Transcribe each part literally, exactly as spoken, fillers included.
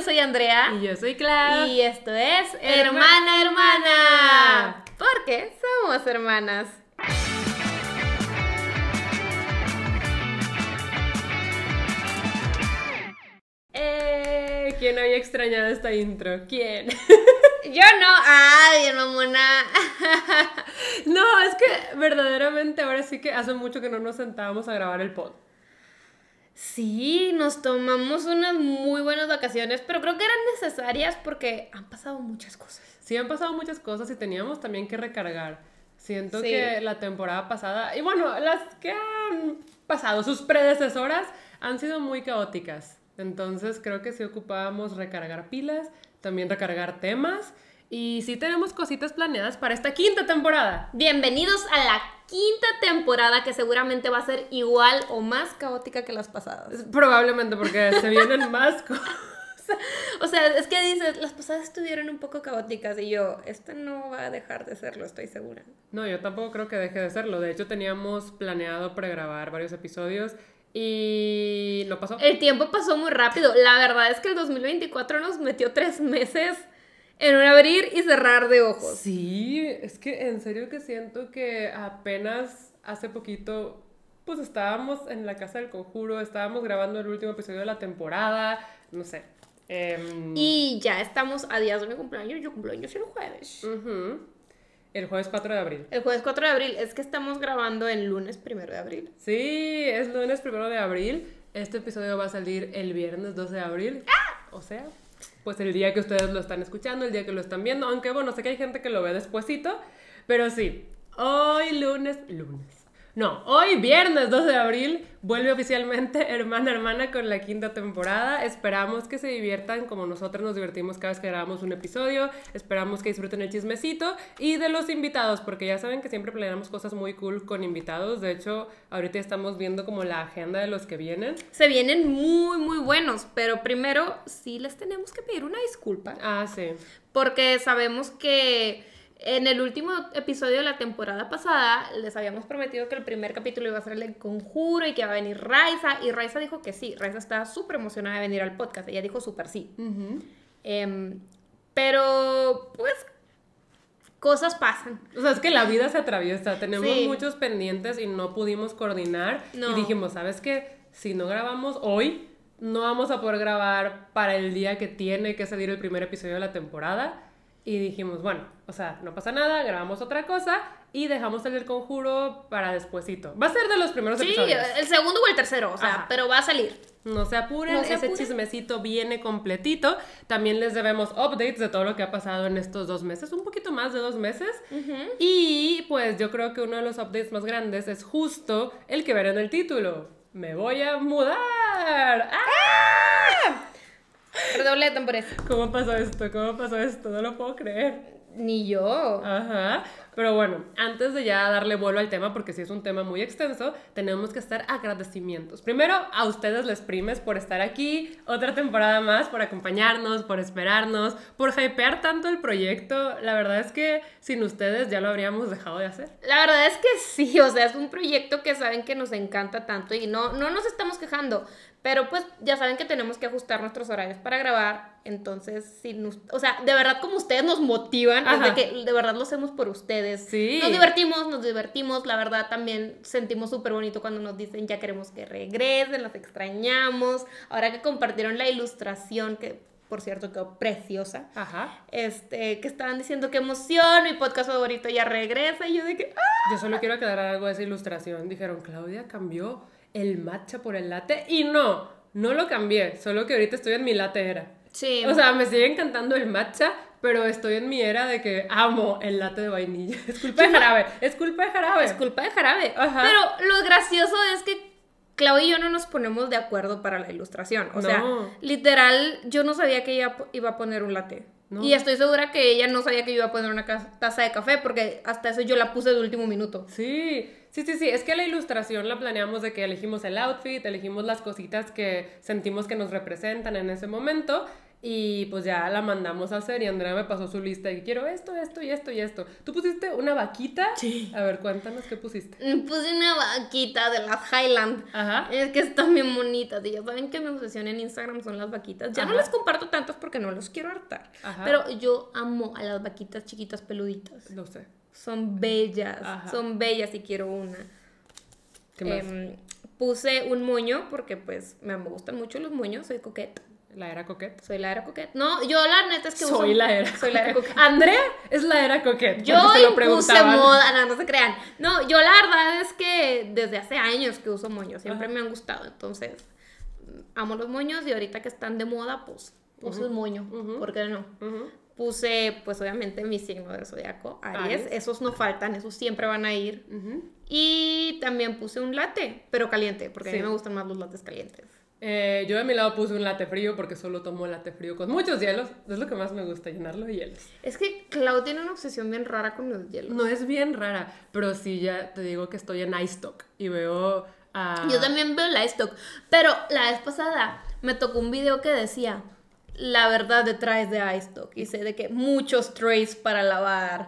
soy Andrea. Y yo soy Clau. Y esto es Hermana, Hermana. Porque somos hermanas. Eh, ¿Quién había extrañado esta intro? ¿Quién? Yo no. Ah, bien mamona. No, es que verdaderamente ahora sí que hace mucho que no nos sentábamos a grabar el pod. Sí, nos tomamos unas muy buenas vacaciones, pero creo que eran necesarias porque han pasado muchas cosas. Sí, han pasado muchas cosas y teníamos también que recargar. Siento Sí. que la temporada pasada, y bueno, las que han pasado, sus predecesoras, han sido muy caóticas. Entonces creo que sí ocupábamos recargar pilas, también recargar temas. Y sí tenemos cositas planeadas para esta quinta temporada. Bienvenidos a la quinta temporada que seguramente va a ser igual o más caótica que las pasadas. Probablemente porque se vienen más cosas. O sea, es que dices, las pasadas estuvieron un poco caóticas y yo, esta no va a dejar de serlo, estoy segura. No, yo tampoco creo que deje de serlo. De hecho, teníamos planeado pregrabar varios episodios y no pasó. El tiempo pasó muy rápido. La verdad es que el dos mil veinticuatro nos metió tres meses en un abrir y cerrar de ojos. Sí, es que en serio que siento que apenas hace poquito, pues estábamos en la Casa del Conjuro, estábamos grabando el último episodio de la temporada, no sé. Eh, Y ya estamos a días de mi cumpleaños. Yo cumpleaños el jueves. uh-huh. El jueves cuatro de abril. El jueves cuatro de abril. Es que estamos grabando el lunes primero de abril. Sí, es lunes primero de abril. Este episodio va a salir el viernes doce de abril. ¡Ah! O sea, pues el día que ustedes lo están escuchando, el día que lo están viendo. Aunque bueno, sé que hay gente que lo ve despuesito. Pero sí, hoy lunes... Lunes. No, hoy viernes doce de abril vuelve oficialmente Hermana Hermana con la quinta temporada. Esperamos que se diviertan como nosotros nos divertimos cada vez que grabamos un episodio. Esperamos que disfruten el chismecito y de los invitados, porque ya saben que siempre planeamos cosas muy cool con invitados. De hecho, ahorita estamos viendo como la agenda de los que vienen. Se vienen muy, muy buenos, pero primero sí les tenemos que pedir una disculpa. Ah, sí. Porque sabemos que en el último episodio de la temporada pasada les habíamos prometido que el primer capítulo iba a ser el del Conjuro y que iba a venir Raiza, y Raiza dijo que sí. Raiza estaba súper emocionada de venir al podcast, ella dijo súper sí. Uh-huh. Eh, pero, pues, cosas pasan. O sea, es que la vida se atraviesa, tenemos Sí. muchos pendientes y no pudimos coordinar. No. Y dijimos, ¿sabes qué? Si no grabamos hoy, no vamos a poder grabar para el día que tiene que salir el primer episodio de la temporada. Y dijimos, bueno, o sea, no pasa nada, grabamos otra cosa y dejamos el del Conjuro para despuesito. Va a ser de los primeros Sí, episodios. el segundo o el tercero, o sea, Ajá. pero va a salir. No se apuren, No se ese apuren. chismecito viene completito. También les debemos updates de todo lo que ha pasado en estos dos meses, un poquito más de dos meses. Uh-huh. Y pues yo creo que uno de los updates más grandes es justo el que verán en el título. ¡Me voy a mudar! ¡Ah! Redoble de tambores. ¿Cómo pasó esto? ¿Cómo pasó esto? No lo puedo creer. Ni yo. Ajá, pero bueno, antes de ya darle vuelo al tema, porque sí es un tema muy extenso, tenemos que estar agradecimientos. Primero, a ustedes les primes por estar aquí, otra temporada más, por acompañarnos, por esperarnos, por hypear tanto el proyecto. La verdad es que sin ustedes ya lo habríamos dejado de hacer. La verdad es que sí, o sea, es un proyecto que saben que nos encanta tanto y no, no nos estamos quejando, pero pues ya saben que tenemos que ajustar nuestros horarios para grabar, entonces, si nos, o sea, de verdad como ustedes nos motivan, es de que de verdad lo hacemos por ustedes. Sí. Nos divertimos, nos divertimos, la verdad también sentimos súper bonito cuando nos dicen ya queremos que regresen, las extrañamos, ahora que compartieron la ilustración que... por cierto, quedó preciosa. Ajá. Este, que estaban diciendo que emoción, mi podcast favorito ya regresa. Y yo de que, ¡ah! Yo solo quiero aclarar algo de esa ilustración. Dijeron, Claudia cambió el matcha por el latte. Y no, no lo cambié. Solo que ahorita estoy en mi latte era. Sí. O sea, me sigue encantando el matcha, pero estoy en mi era de que amo el latte de vainilla. Es culpa de jarabe. Es culpa de jarabe. Es culpa de jarabe. Ajá. Pero lo gracioso es que Clau y yo no nos ponemos de acuerdo para la ilustración. O No. sea, literal, yo no sabía que ella iba a poner un latte. No. Y estoy segura que ella no sabía que yo iba a poner una ca- taza de café, porque hasta eso yo la puse de último minuto. Sí, sí, sí, sí. Es que la ilustración la planeamos de que elegimos el outfit, elegimos las cositas que sentimos que nos representan en ese momento. Y pues ya la mandamos a hacer y Andrea me pasó su lista y quiero esto, esto y esto y esto. ¿Tú pusiste una vaquita? Sí. A ver, cuéntanos qué pusiste. Puse una vaquita de las Highland. Ajá. Es que están bien bonitas. Y ya saben que mi obsesión en Instagram son las vaquitas. Ya Ajá. no les comparto tantas porque no los quiero hartar. Ajá. Pero yo amo a las vaquitas chiquitas peluditas. Lo sé. Son bellas. Ajá. Son bellas y quiero una. ¿Qué más? Em, puse un moño porque pues me gustan mucho los moños. Soy coqueta. La era coquette. Soy la era coqueta. No, yo la neta es que Soy uso... la era Soy la era coquette. coqueta. Andrea es la era coquette. Yo porque se lo impuse preguntaban. moda, no, no se crean. No, yo la verdad es que desde hace años que uso moños, siempre Ajá. me han gustado, entonces amo los moños y ahorita que están de moda, pues puse un moño, Ujú. ¿por qué no? Ujú. Puse, pues obviamente mi signo del zodiaco, Aries, Aries. esos no faltan, esos siempre van a ir. Ujú. Y también puse un latte, pero caliente, porque a Sí. mí me gustan más los lattes calientes. Eh, yo de mi lado puse un latte frío porque solo tomo latte frío con muchos hielos. Es lo que más me gusta, llenarlo de hielos. Es que Clau tiene una obsesión bien rara con los hielos. No es bien rara, pero sí ya te digo que estoy en iStock y veo a... Yo también veo la stock, pero la vez pasada me tocó un video que decía la verdad detrás de iStock y sé de que muchos trays para lavar,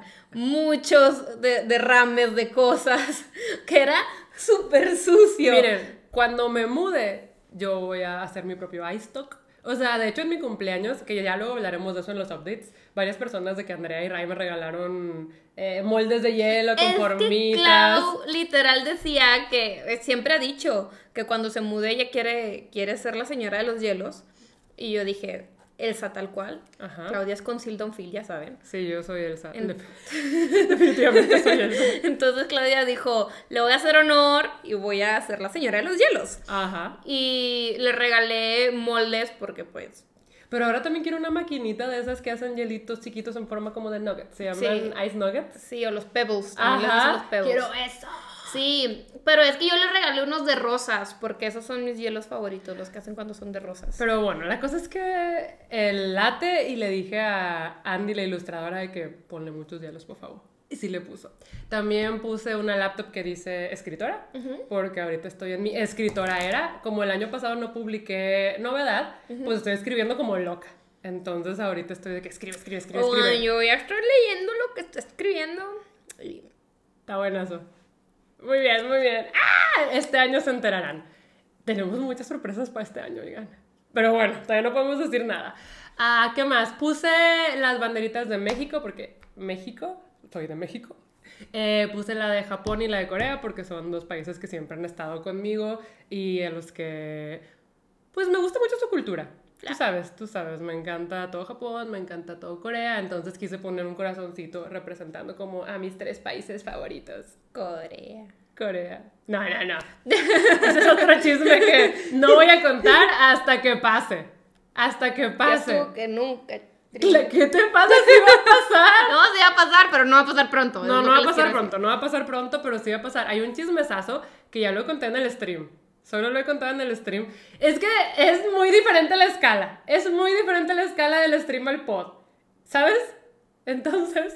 muchos de- derrames de cosas, que era súper sucio. Miren, cuando me mude, yo voy a hacer mi propio iStock. O sea, de hecho en mi cumpleaños, que ya luego hablaremos de eso en los updates, varias personas de que Andrea y Ray me regalaron eh, moldes de hielo con Es que formitas. Clau literal decía que eh, siempre ha dicho que cuando se mude ella quiere, quiere ser la señora de los hielos. Y yo dije, Elsa tal cual. Ajá. Claudia es concealed Phil, ya saben. Sí, yo soy Elsa. En- Definitivamente soy Elsa. Entonces Claudia dijo, le voy a hacer honor y voy a ser la señora de los hielos. Ajá. Y le regalé moldes porque pues... Pero ahora también quiero una maquinita de esas que hacen hielitos chiquitos en forma como de nuggets. Se llaman Sí. Ice Nuggets. Sí, o los pebbles. también les dicen Ajá. los pebbles. Quiero eso. Sí, pero es que yo le regalé unos de rosas porque esos son mis hielos favoritos, los que hacen cuando son de rosas. Pero bueno, la cosa es que el latte y le dije a Andy, la ilustradora, de que ponle muchos hielos, por favor. Y sí le puso. También puse una laptop que dice escritora, Ujú. porque ahorita estoy en mi escritora era. Como el año pasado no publiqué novedad, pues estoy escribiendo como loca. Entonces ahorita estoy de que escribe, escribe, escribe, Bueno, escribe. yo ya estoy leyendo lo que está escribiendo. Y- Está buenazo. Muy bien, muy bien. ¡Ah! Este año se enterarán. Tenemos muchas sorpresas para este año, oigan. Pero bueno, todavía no podemos decir nada. Ah, ¿qué más? Puse las banderitas de México, porque México, soy de México. Eh, puse la de Japón y la de Corea, porque son dos países que siempre han estado conmigo y a los que, pues me gusta mucho su cultura. Tú sabes, tú sabes, me encanta todo Japón, me encanta todo Corea, entonces quise poner un corazoncito representando como a mis tres países favoritos. Corea. Corea. No, no, no. Ese es otro chisme que no voy a contar hasta que pase. Hasta que pase. Ya estuvo que nunca. ¿Qué te pasa? ¿Sí va a pasar? No, sí va a pasar, pero no va a pasar pronto. es No, lo no que va a les pasar quiero pronto, no va a pasar pronto, pero sí va a pasar. Hay un chismesazo que ya lo conté en el stream. Solo lo he contado en el stream. Es que es muy diferente la escala. Es muy diferente la escala del stream al pod. ¿Sabes? Entonces...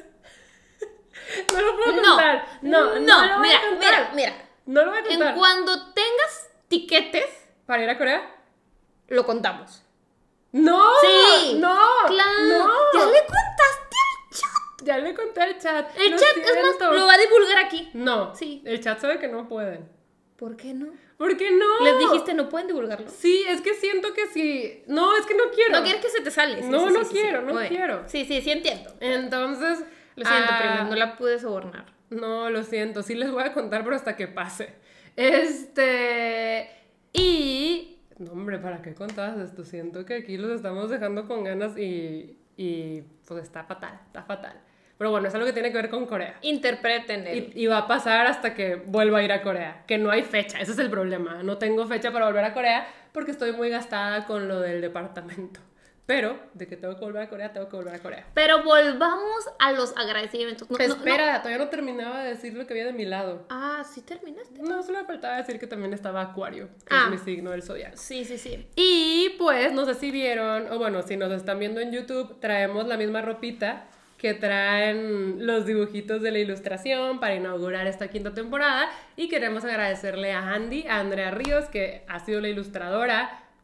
no lo puedo No, contar. No, no, no, lo voy mira, a contar. mira, mira. No lo voy a contar. En cuando tengas tiquetes, ¿Para ir a Corea? lo contamos. ¡No! Sí. ¡No! Claro. ¡No! Ya le contaste al chat. Ya le conté al chat. El Lo chat, es siento. más, lo va a divulgar aquí. No. Sí. El chat sabe que no pueden. ¿Por qué no? ¿Por qué no? Les dijiste, no pueden divulgarlo. Sí, es que siento que sí. No, es que no quiero. No quieres que se te sale. Sí, No, sí, no sí, sí, quiero, sí. no Muy bien. quiero. Sí, sí, sí entiendo. Entonces. Lo siento, ah, prima, no la pude sobornar. No, lo siento. Sí les voy a contar, pero hasta que pase. Este. Y. No, hombre, ¿para qué contabas esto? Siento que aquí los estamos dejando con ganas y. Y pues está fatal, está fatal. Pero bueno, es algo que tiene que ver con Corea. Interpreten el... Y, y va a pasar hasta que vuelva a ir a Corea. Que no hay fecha, ese es el problema. No tengo fecha para volver a Corea porque estoy muy gastada con lo del departamento. Pero, de que tengo que volver a Corea, tengo que volver a Corea. Pero volvamos a los agradecimientos. No, no, Espera, no. todavía no terminaba de decir lo que había de mi lado. Ah, ¿sí terminaste? No, solo me faltaba decir que también estaba Acuario, que Ah. es mi signo del zodiaco. Sí, sí, sí. Y pues, no sé si vieron, o bueno, si nos están viendo en YouTube, traemos la misma ropita que traen los dibujitos de la ilustración para inaugurar esta quinta temporada. Y queremos agradecerle a Andy, a Andrea Ríos, que ha sido la ilustradora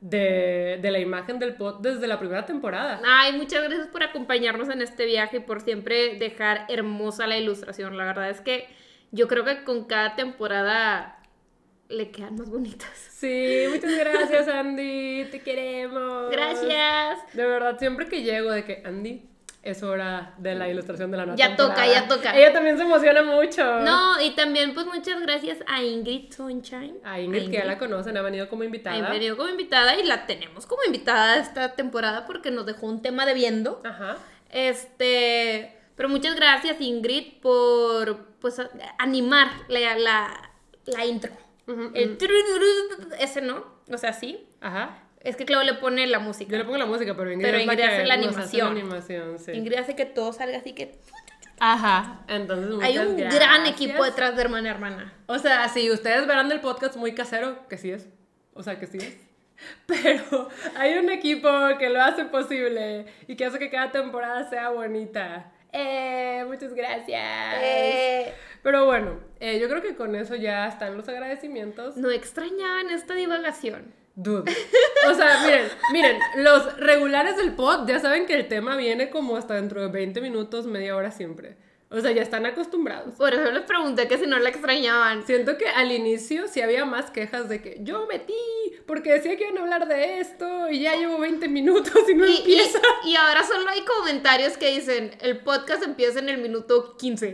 de, de la imagen del pod desde la primera temporada. Ay, muchas gracias por acompañarnos en este viaje y por siempre dejar hermosa la ilustración. La verdad es que yo creo que con cada temporada le quedan más bonitas. Sí, muchas gracias, Andy. Te queremos. Gracias. De verdad, siempre que llego de que, Andy, es hora de la ilustración de la nueva Ya temporada. toca, ya toca. Ella también se emociona mucho. No, y también pues muchas gracias a Ingrid Sunshine. A Ingrid, que ya la conocen, ha venido como invitada. Ha venido como invitada y la tenemos como invitada esta temporada porque nos dejó un tema debiendo. Ajá. Este, pero muchas gracias, Ingrid, por pues a- animar la, la, la intro. Ujú, El ujú. turururu, ese no, o sea, sí. Ajá. Es que Claudio le pone la música. Yo le pongo la música, pero Ingrid, Pero es la Ingrid que hace la nos animación. hace la animación, sí. Ingrid hace que todo salga así que Ajá. Entonces, muchas hay un gracias. gran equipo detrás de Hermana Hermana. O sea, si ustedes verán el podcast muy casero, que sí es. O sea, que sí es. Pero hay un equipo que lo hace posible y que hace que cada temporada sea bonita. Eh, muchas gracias. Eh, Pero bueno, eh, yo creo que con eso ya están los agradecimientos. no extrañaban esta divagación. Dude. O sea, miren, miren, los regulares del pod ya saben que el tema viene como hasta dentro de veinte minutos, media hora siempre. O sea, ya están acostumbrados. Por eso les pregunté que si no la extrañaban. Siento que al inicio sí había más quejas de que yo metí porque decía que iban a hablar de esto y ya llevo veinte minutos y no Y, empieza. y, y ahora solo hay comentarios que dicen, el podcast empieza en el minuto quince.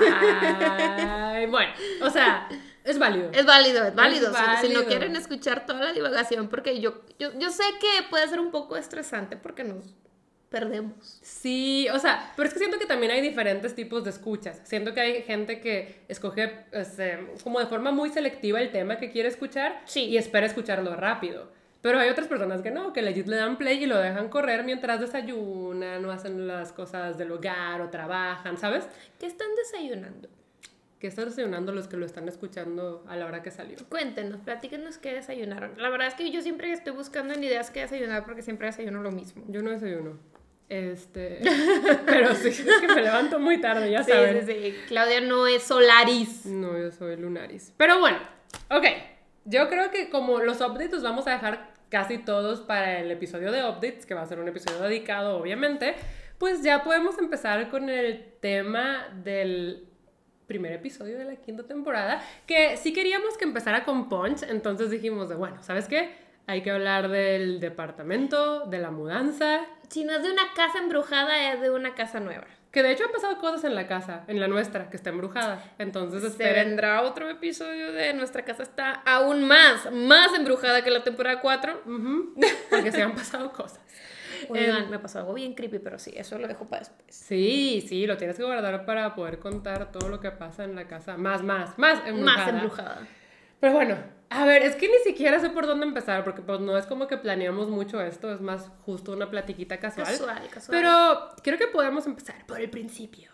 Ay, bueno, o sea, es válido. Es válido, es válido. Es Si- Si, no válido. quieren escuchar toda la divagación, porque yo, yo, yo sé que puede ser un poco estresante porque nos perdemos. Sí, o sea, pero es que siento que también hay diferentes tipos de escuchas. Siento que hay gente que escoge este, como de forma muy selectiva el tema que quiere escuchar Sí. y espera escucharlo rápido. Pero hay otras personas que no, que legit le dan play y lo dejan correr mientras desayunan o hacen las cosas del hogar o trabajan, ¿sabes? ¿Qué están desayunando? Que están desayunando los que lo están escuchando a la hora que salió. Cuéntenos, platíquenos qué desayunaron. La verdad es que yo siempre estoy buscando en ideas qué desayunar porque siempre desayuno lo mismo. Yo no desayuno. Este. Pero sí, es que me levanto muy tarde, ya Sí, saben. sí, sí. Claudia no es Solaris. No, yo soy Lunaris. Pero bueno, ok. Yo creo que como los updates los vamos a dejar casi todos para el episodio de updates, que va a ser un episodio dedicado, obviamente, pues ya podemos empezar con el tema del primer episodio de la quinta temporada, que sí queríamos que empezara con Punch, entonces dijimos de, bueno, ¿sabes qué? Hay que hablar del departamento, de la mudanza, Si no es de una casa embrujada, es de una casa nueva. que de hecho han pasado cosas en la casa, en la nuestra, que está embrujada, entonces Se esperen. vendrá otro episodio de nuestra casa está aún más, más embrujada que la temporada cuatro. Ujú, porque se han pasado cosas. Oigan, me pasó algo bien creepy, pero sí, eso lo dejo para después. Sí, sí, lo tienes que guardar para poder contar todo lo que pasa en la casa. Más, más, más embrujada. Más embrujada. Pero bueno, a ver, es que ni siquiera sé por dónde empezar, porque pues no es como que planeamos mucho esto, es más justo una platiquita casual. Casual, casual. Pero creo que podemos empezar por el principio.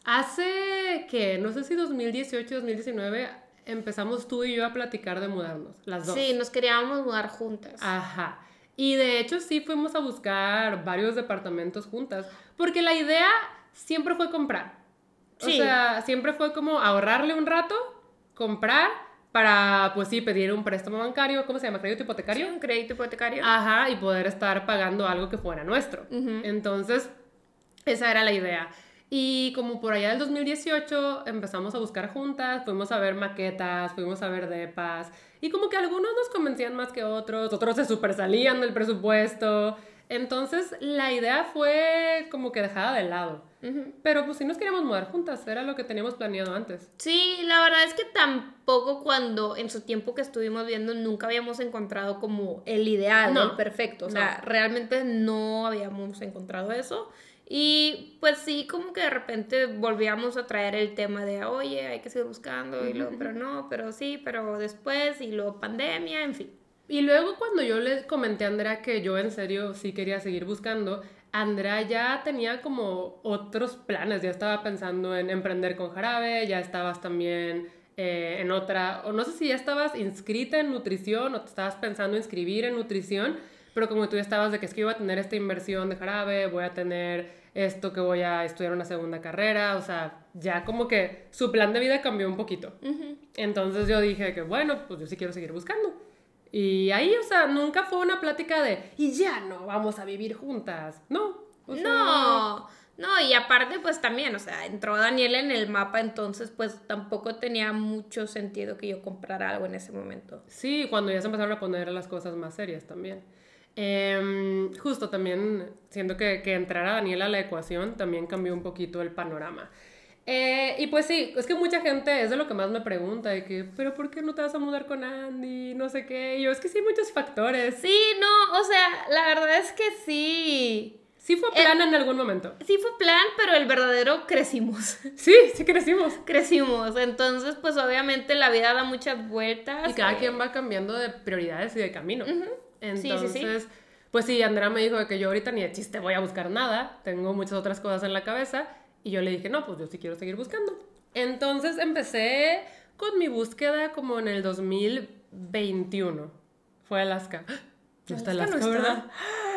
Hace que, no sé si dos mil dieciocho, dos mil diecinueve, empezamos tú y yo a platicar de mudarnos, las dos. Sí, nos queríamos mudar juntas. Ajá. Y de hecho sí fuimos a buscar varios departamentos juntas, porque la idea siempre fue comprar. Sí. O sea, siempre fue como ahorrarle un rato, comprar, para, pues sí, pedir un préstamo bancario, ¿cómo se llama? ¿Crédito hipotecario? Sí, un crédito hipotecario. Ajá, y poder estar pagando algo que fuera nuestro. Ujú. Entonces, esa era la idea. Y como por allá del dos mil dieciocho empezamos a buscar juntas, fuimos a ver maquetas, fuimos a ver depas, y como que algunos nos convencían más que otros, otros se super salían del presupuesto. Entonces, la idea fue como que dejada de lado. Ujú. Pero pues sí nos queríamos mudar juntas, era lo que teníamos planeado antes. Sí, la verdad es que tampoco cuando en su tiempo que estuvimos viendo nunca habíamos encontrado como el ideal, No, el perfecto. O sea, no. realmente no habíamos encontrado eso. Y pues sí, como que de repente volvíamos a traer el tema de, oye, hay que seguir buscando, y luego, pero no, pero sí, pero después, y luego pandemia, en fin. Y luego cuando yo le comenté a Andrea que yo en serio sí quería seguir buscando, Andrea ya tenía como otros planes, ya estaba pensando en emprender con Jarabe, ya estabas también eh, en otra, o no sé si ya estabas inscrita en nutrición o te estabas pensando inscribir en nutrición, pero como tú ya estabas de que es que iba a tener esta inversión de Jarabe, voy a tener esto que voy a estudiar una segunda carrera, o sea, ya como que su plan de vida cambió un poquito. Ujú. Entonces yo dije que bueno, pues yo sí quiero seguir buscando. Y ahí, o sea, nunca fue una plática de, y ya no, vamos a vivir juntas. No. O sea, no, no, y aparte pues también, o sea, entró Daniela en el mapa, entonces pues tampoco tenía mucho sentido que yo comprara algo en ese momento. Sí, cuando ya se empezaron a poner las cosas más serias también. Eh, justo también, siento que, que entrar a Daniela a la ecuación también cambió un poquito el panorama. Eh, y pues sí, es que mucha gente es de lo que más me pregunta, de que, pero ¿por qué no te vas a mudar con Andy? No sé qué. Y yo, es que sí hay muchos factores. Sí, no, o sea, la verdad es que sí. Sí fue plan el, en algún momento. Sí fue plan, pero el verdadero crecimos. Sí, sí crecimos. Crecimos, entonces pues obviamente la vida da muchas vueltas. Y cada eh... quien va cambiando de prioridades y de camino. Uh-huh. Entonces, sí, sí, sí. pues sí, Andrea me dijo de que yo ahorita ni de chiste voy a buscar nada, tengo muchas otras cosas en la cabeza. Y yo le dije, no, pues yo sí quiero seguir buscando. Entonces empecé con mi búsqueda como en el dos mil veintiuno. Fue Alaska. No está Alaska, Alaska, no ¿verdad?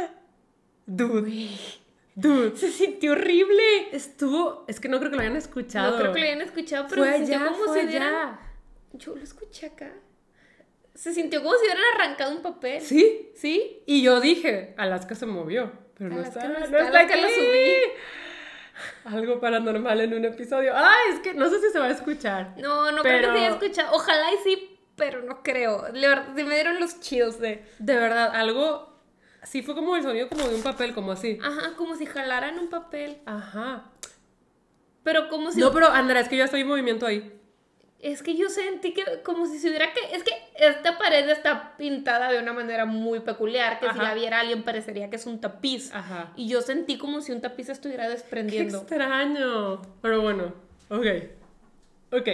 Dude. Dude. Se sintió horrible. Estuvo, es que no creo que lo hayan escuchado. No creo que lo hayan escuchado, pero fue se sintió allá, como fue si hubieran... allá. Yo lo escuché acá. Se sintió como si hubieran arrancado un papel. ¿Sí? ¿Sí? Y yo dije, Alaska se movió. Pero no Alaska está, no está, no está Alaska aquí. lo subí. Algo paranormal en un episodio. Ay, es que no sé si se va a escuchar. No, no pero... creo que se haya escuchado. Ojalá y sí, pero no creo. Se me dieron los chills de... De verdad, algo... Sí, fue como el sonido como de un papel, como así. Ajá, como si jalaran un papel. Ajá. Pero como si... No, pero Andrea, es que yo estoy en movimiento ahí. Es que yo sentí que como si se hubiera que... Es que esta pared está pintada de una manera muy peculiar, que Ajá. si la viera alguien parecería que es un tapiz. Ajá. Y yo sentí como si un tapiz estuviera desprendiendo. ¡Qué extraño! Pero bueno, ok. Ok.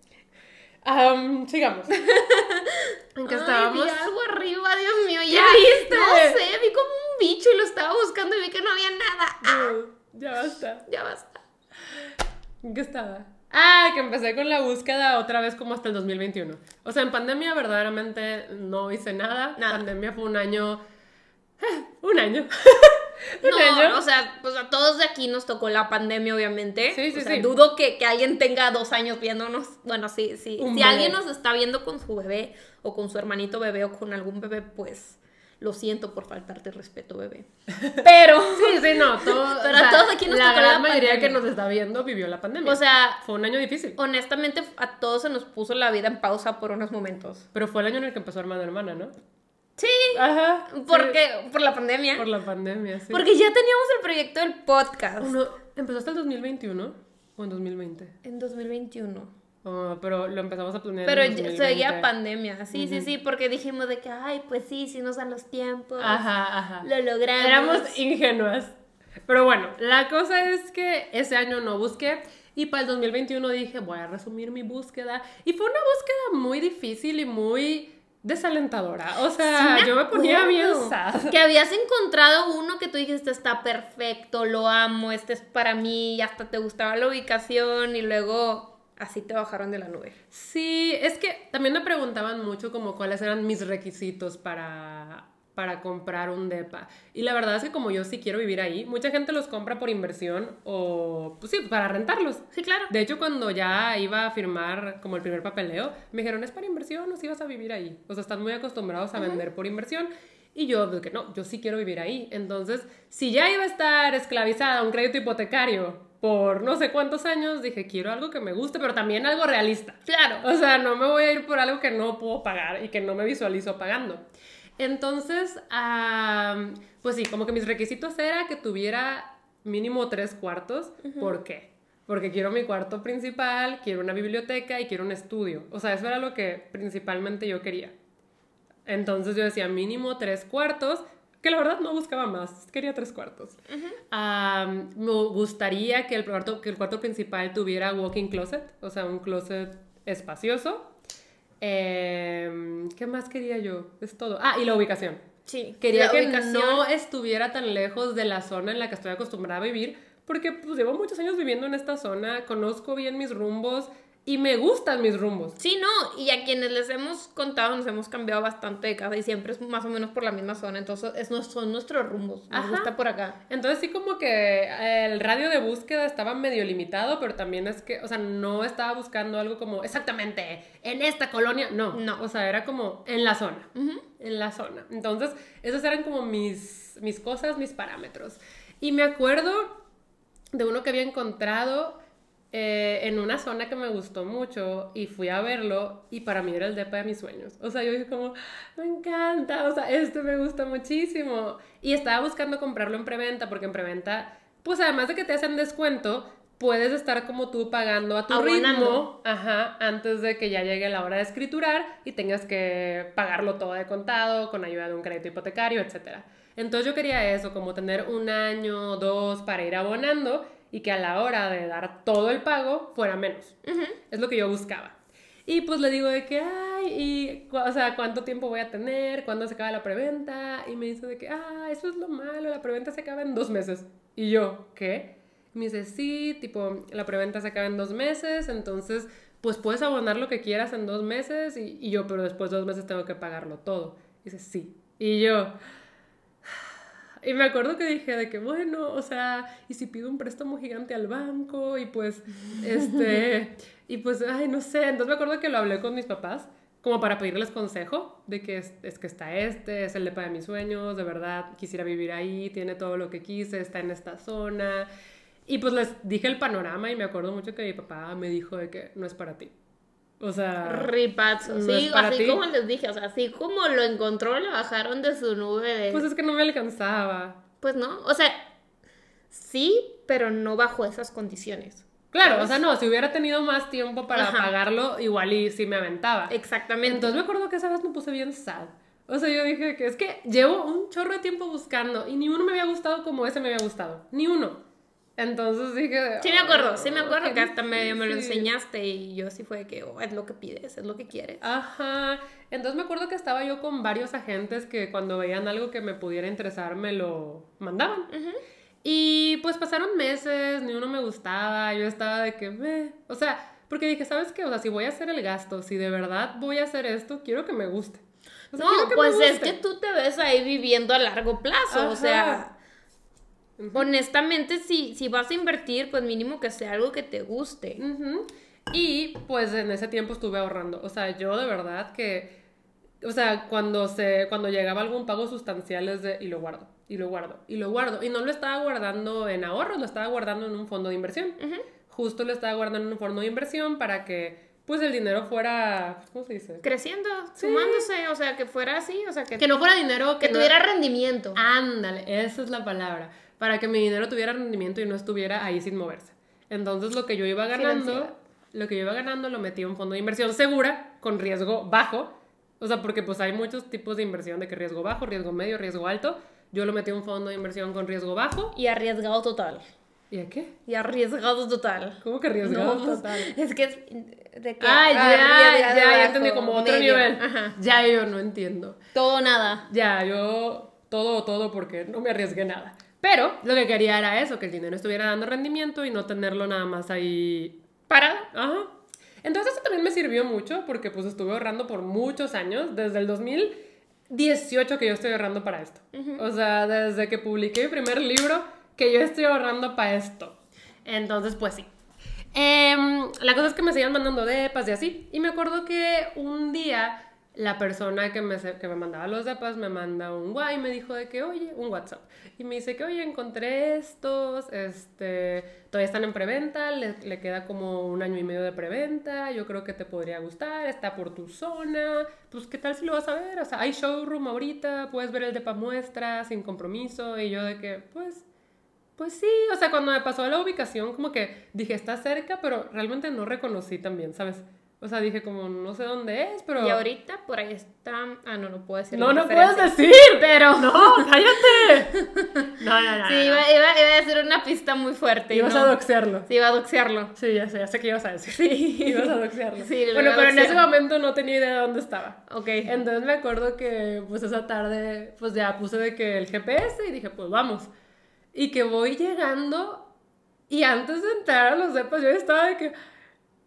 Um, sigamos. ¿En qué Ay, estábamos? Vi algo arriba, Dios mío, ya. ¿Qué viste? No sé, vi como un bicho y lo estaba buscando y vi que no había nada. Ah. Ya basta. Ya basta. ¿En qué estaba? Ah, que empecé con la búsqueda otra vez como hasta el dos mil veintiuno. O sea, en pandemia verdaderamente no hice nada. Nada. Pandemia fue un año... un año. un no, año. o sea, pues a todos de aquí nos tocó la pandemia, obviamente. Sí, sí, o sea, sí. dudo que, que alguien tenga dos años viéndonos. Bueno, sí, sí. Un si bebé. alguien nos está viendo con su bebé o con su hermanito bebé o con algún bebé, pues... Lo siento por faltarte respeto, bebé. Pero... sí, sí, no. Todo, pero o sea, a todos aquí nos la tocó gran la mayoría pandemia. que nos está viendo vivió la pandemia. O sea... Fue un año difícil. Honestamente, a todos se nos puso la vida en pausa por unos momentos. Pero fue el año en el que empezó Hermano Hermana, ¿no? Sí. Ajá. Porque, sí. Por la pandemia. Por la pandemia, sí. Porque ya teníamos el proyecto del podcast. Uno, ¿empezó hasta el dos mil veintiuno o en dos mil veinte? En dos mil veintiuno. Oh, pero lo empezamos a planear pero en dos mil veinte. seguía pandemia, sí, uh-huh. sí, sí, porque dijimos de que, ay, pues sí, sí nos dan los tiempos. Ajá, ajá. Lo logramos. Éramos ingenuas. Pero bueno, la cosa es que ese año no busqué y para el dos mil veintiuno dije, voy a resumir mi búsqueda. Y fue una búsqueda muy difícil y muy desalentadora. O sea, sí me yo me ponía bien sad. Que habías encontrado uno que tú dijiste, está perfecto, lo amo, este es para mí, y hasta te gustaba la ubicación y luego... Así te bajaron de la nube. Sí, es que también me preguntaban mucho como cuáles eran mis requisitos para, para comprar un depa. Y la verdad es que como yo sí quiero vivir ahí, mucha gente los compra por inversión o, pues sí, para rentarlos. Sí, claro. De hecho, cuando ya iba a firmar como el primer papeleo, me dijeron, ¿es para inversión o si vas a vivir ahí? O sea, están muy acostumbrados a uh-huh. vender por inversión. Y yo, pues que no, yo sí quiero vivir ahí. Entonces, si ya iba a estar esclavizada a un crédito hipotecario por no sé cuántos años, dije, quiero algo que me guste, pero también algo realista. Claro. O sea, no me voy a ir por algo que no puedo pagar y que no me visualizo pagando. Entonces, um, pues sí, como que mis requisitos era que tuviera mínimo tres cuartos. Uh-huh. ¿Por qué? Porque quiero mi cuarto principal, quiero una biblioteca y quiero un estudio. O sea, eso era lo que principalmente yo quería. Entonces yo decía mínimo tres cuartos, que la verdad no buscaba más, quería tres cuartos. Uh-huh. Um, me gustaría que el, cuarto, que el cuarto principal tuviera walk-in closet, o sea, un closet espacioso. Eh, ¿Qué más quería yo? Es todo. Ah, y la ubicación. Sí, quería que ubicación. no estuviera tan lejos de la zona en la que estoy acostumbrada a vivir, porque pues llevo muchos años viviendo en esta zona, conozco bien mis rumbos. y me gustan mis rumbos. Sí, no, y a quienes les hemos contado nos hemos cambiado bastante de casa y siempre es más o menos por la misma zona, entonces es, no- son nuestros rumbos, nos Ajá. gusta por acá. Entonces sí como que el radio de búsqueda estaba medio limitado, pero también es que, o sea, no estaba buscando algo como exactamente en esta colonia, no. No. O sea, era como en la zona, Ujú. en la zona. Entonces, esas eran como mis, mis cosas, mis parámetros. Y me acuerdo de uno que había encontrado eh, en una zona que me gustó mucho y fui a verlo y para mí era el depa de mis sueños. O sea, yo dije como, me encanta, o sea, este me gusta muchísimo. Y estaba buscando comprarlo en preventa porque en preventa, pues además de que te hacen descuento, puedes estar como tú pagando a tu Abonando. ritmo, ajá, antes de que ya llegue la hora de escriturar y tengas que pagarlo todo de contado con ayuda de un crédito hipotecario, etcétera. Entonces yo quería eso, como tener un año o dos para ir abonando y que a la hora de dar todo el pago fuera menos. Ujú. Es lo que yo buscaba. Y pues le digo de que, ay, y, cu- o sea, ¿cuánto tiempo voy a tener? ¿Cuándo se acaba la preventa? Y me dice de que, ah, eso es lo malo, la preventa se acaba en dos meses. Y yo, ¿qué? Y me dice, sí, tipo, la preventa se acaba en dos meses, entonces, pues puedes abonar lo que quieras en dos meses. Y, y yo, pero después de dos meses tengo que pagarlo todo. Y dice, sí. Y yo... Y me acuerdo que dije de que, bueno, o sea, y si pido un préstamo gigante al banco y pues, este, y pues, ay, no sé. Entonces me acuerdo que lo hablé con mis papás como para pedirles consejo de que es, es que está este, es el depa de mis sueños, de verdad quisiera vivir ahí, tiene todo lo que quise, está en esta zona. Y pues les dije el panorama y me acuerdo mucho que mi papá me dijo de que no es para ti. O sea, Ripazo, no sí, es para así ti. como les dije, o sea, así como lo encontró, lo bajaron de su nube de... Pues es que no me alcanzaba. Pues no, o sea, sí, pero no bajo esas condiciones. Claro, ¿sabes? o sea, no, si hubiera tenido más tiempo para Ajá. pagarlo, igual y sí me aventaba. Exactamente. Entonces me acuerdo que esa vez me puse bien sad. O sea, yo dije que es que llevo un chorro de tiempo buscando y ni uno me había gustado como ese me había gustado. Ni uno. Entonces dije... Sí me acuerdo, "Ay, sí me acuerdo qué que hasta medio me lo difícil". enseñaste y yo sí fue de que, oh, es lo que pides, es lo que quieres. Ajá. Entonces me acuerdo que estaba yo con varios agentes que cuando veían algo que me pudiera interesar me lo mandaban. Ujú. Y pues pasaron meses, ni uno me gustaba, yo estaba de que, "Meh". O sea, porque dije, ¿sabes qué? O sea, si voy a hacer el gasto, si de verdad voy a hacer esto, quiero que me guste. O sea, quiero No, que me pues es guste. que tú te ves ahí viviendo a largo plazo, o Ajá. sea, Ujú. honestamente, si, si vas a invertir, pues mínimo que sea algo que te guste. Ujú. Y pues en ese tiempo estuve ahorrando. O sea, yo de verdad que, o sea, cuando se, cuando llegaba algún pago sustancial es de, y lo guardo, y lo guardo, y lo guardo. Y no lo estaba guardando en ahorros, lo estaba guardando en un fondo de inversión. Ujú. Justo lo estaba guardando en un fondo de inversión para que, pues el dinero fuera, ¿cómo se dice? Creciendo, Sí. sumándose, o sea, que fuera así, o sea, que, Que no fuera dinero que no- tuviera rendimiento. Ándale, esa es la palabra. Para que mi dinero tuviera rendimiento y no estuviera ahí sin moverse. Entonces lo que yo iba ganando, Financiera. lo que yo iba ganando lo metí en un fondo de inversión segura, con riesgo bajo. O sea, porque pues hay muchos tipos de inversión de que riesgo bajo, riesgo medio, riesgo alto. Yo lo metí en un fondo de inversión con riesgo bajo. Y arriesgado total. ¿Y a qué? Y arriesgado total. ¿Cómo que riesgado No, pues, total? es que es de que Ah, ya, arriesgado ya, ya bajo, entendí como otro medio. nivel. Ajá. Ya yo no entiendo. Todo o nada. Ya, yo todo, todo porque no me arriesgué nada. Pero lo que quería era eso, que el dinero estuviera dando rendimiento y no tenerlo nada más ahí. Parado. Ajá. Entonces eso también me sirvió mucho porque pues estuve ahorrando por muchos años, desde el dos mil dieciocho que yo estoy ahorrando para esto. O sea, desde que publiqué mi primer libro que yo estoy ahorrando para esto. Entonces, pues sí. Em, la cosa es que me seguían mandando depas y así. Y me acuerdo que un día la persona que me, que me mandaba los depas me manda un guay y me dijo de que, oye, un WhatsApp. Y me dice que, oye, encontré estos, este, todavía están en preventa, le, le queda como un año y medio de preventa, yo creo que te podría gustar, está por tu zona, pues qué tal si lo vas a ver, o sea, hay showroom ahorita, puedes ver el depa muestra sin compromiso. Y yo de que, pues... Pues sí, o sea, cuando me pasó la ubicación, como que dije, está cerca, pero realmente no reconocí también, ¿sabes? O sea, dije como, no sé dónde es, pero... Y ahorita por ahí está... Ah, no, no puedo decir. No, la no puedes referencia. decir, pero... No, cállate. No, no, no. Sí, no. iba, iba, iba a decir una pista muy fuerte. y Ibas no. a doxearlo. Sí, iba a doxearlo. Sí, ya sé, ya sé qué ibas a decir. Sí. Ibas a doxearlo. Sí, lo bueno, iba a pero en ese doxear. momento no tenía idea de dónde estaba. Ok. Entonces me acuerdo que, pues, esa tarde, pues, ya puse de que el G P S y dije, pues, vamos. Y que voy llegando y antes de entrar a los depas yo estaba de que...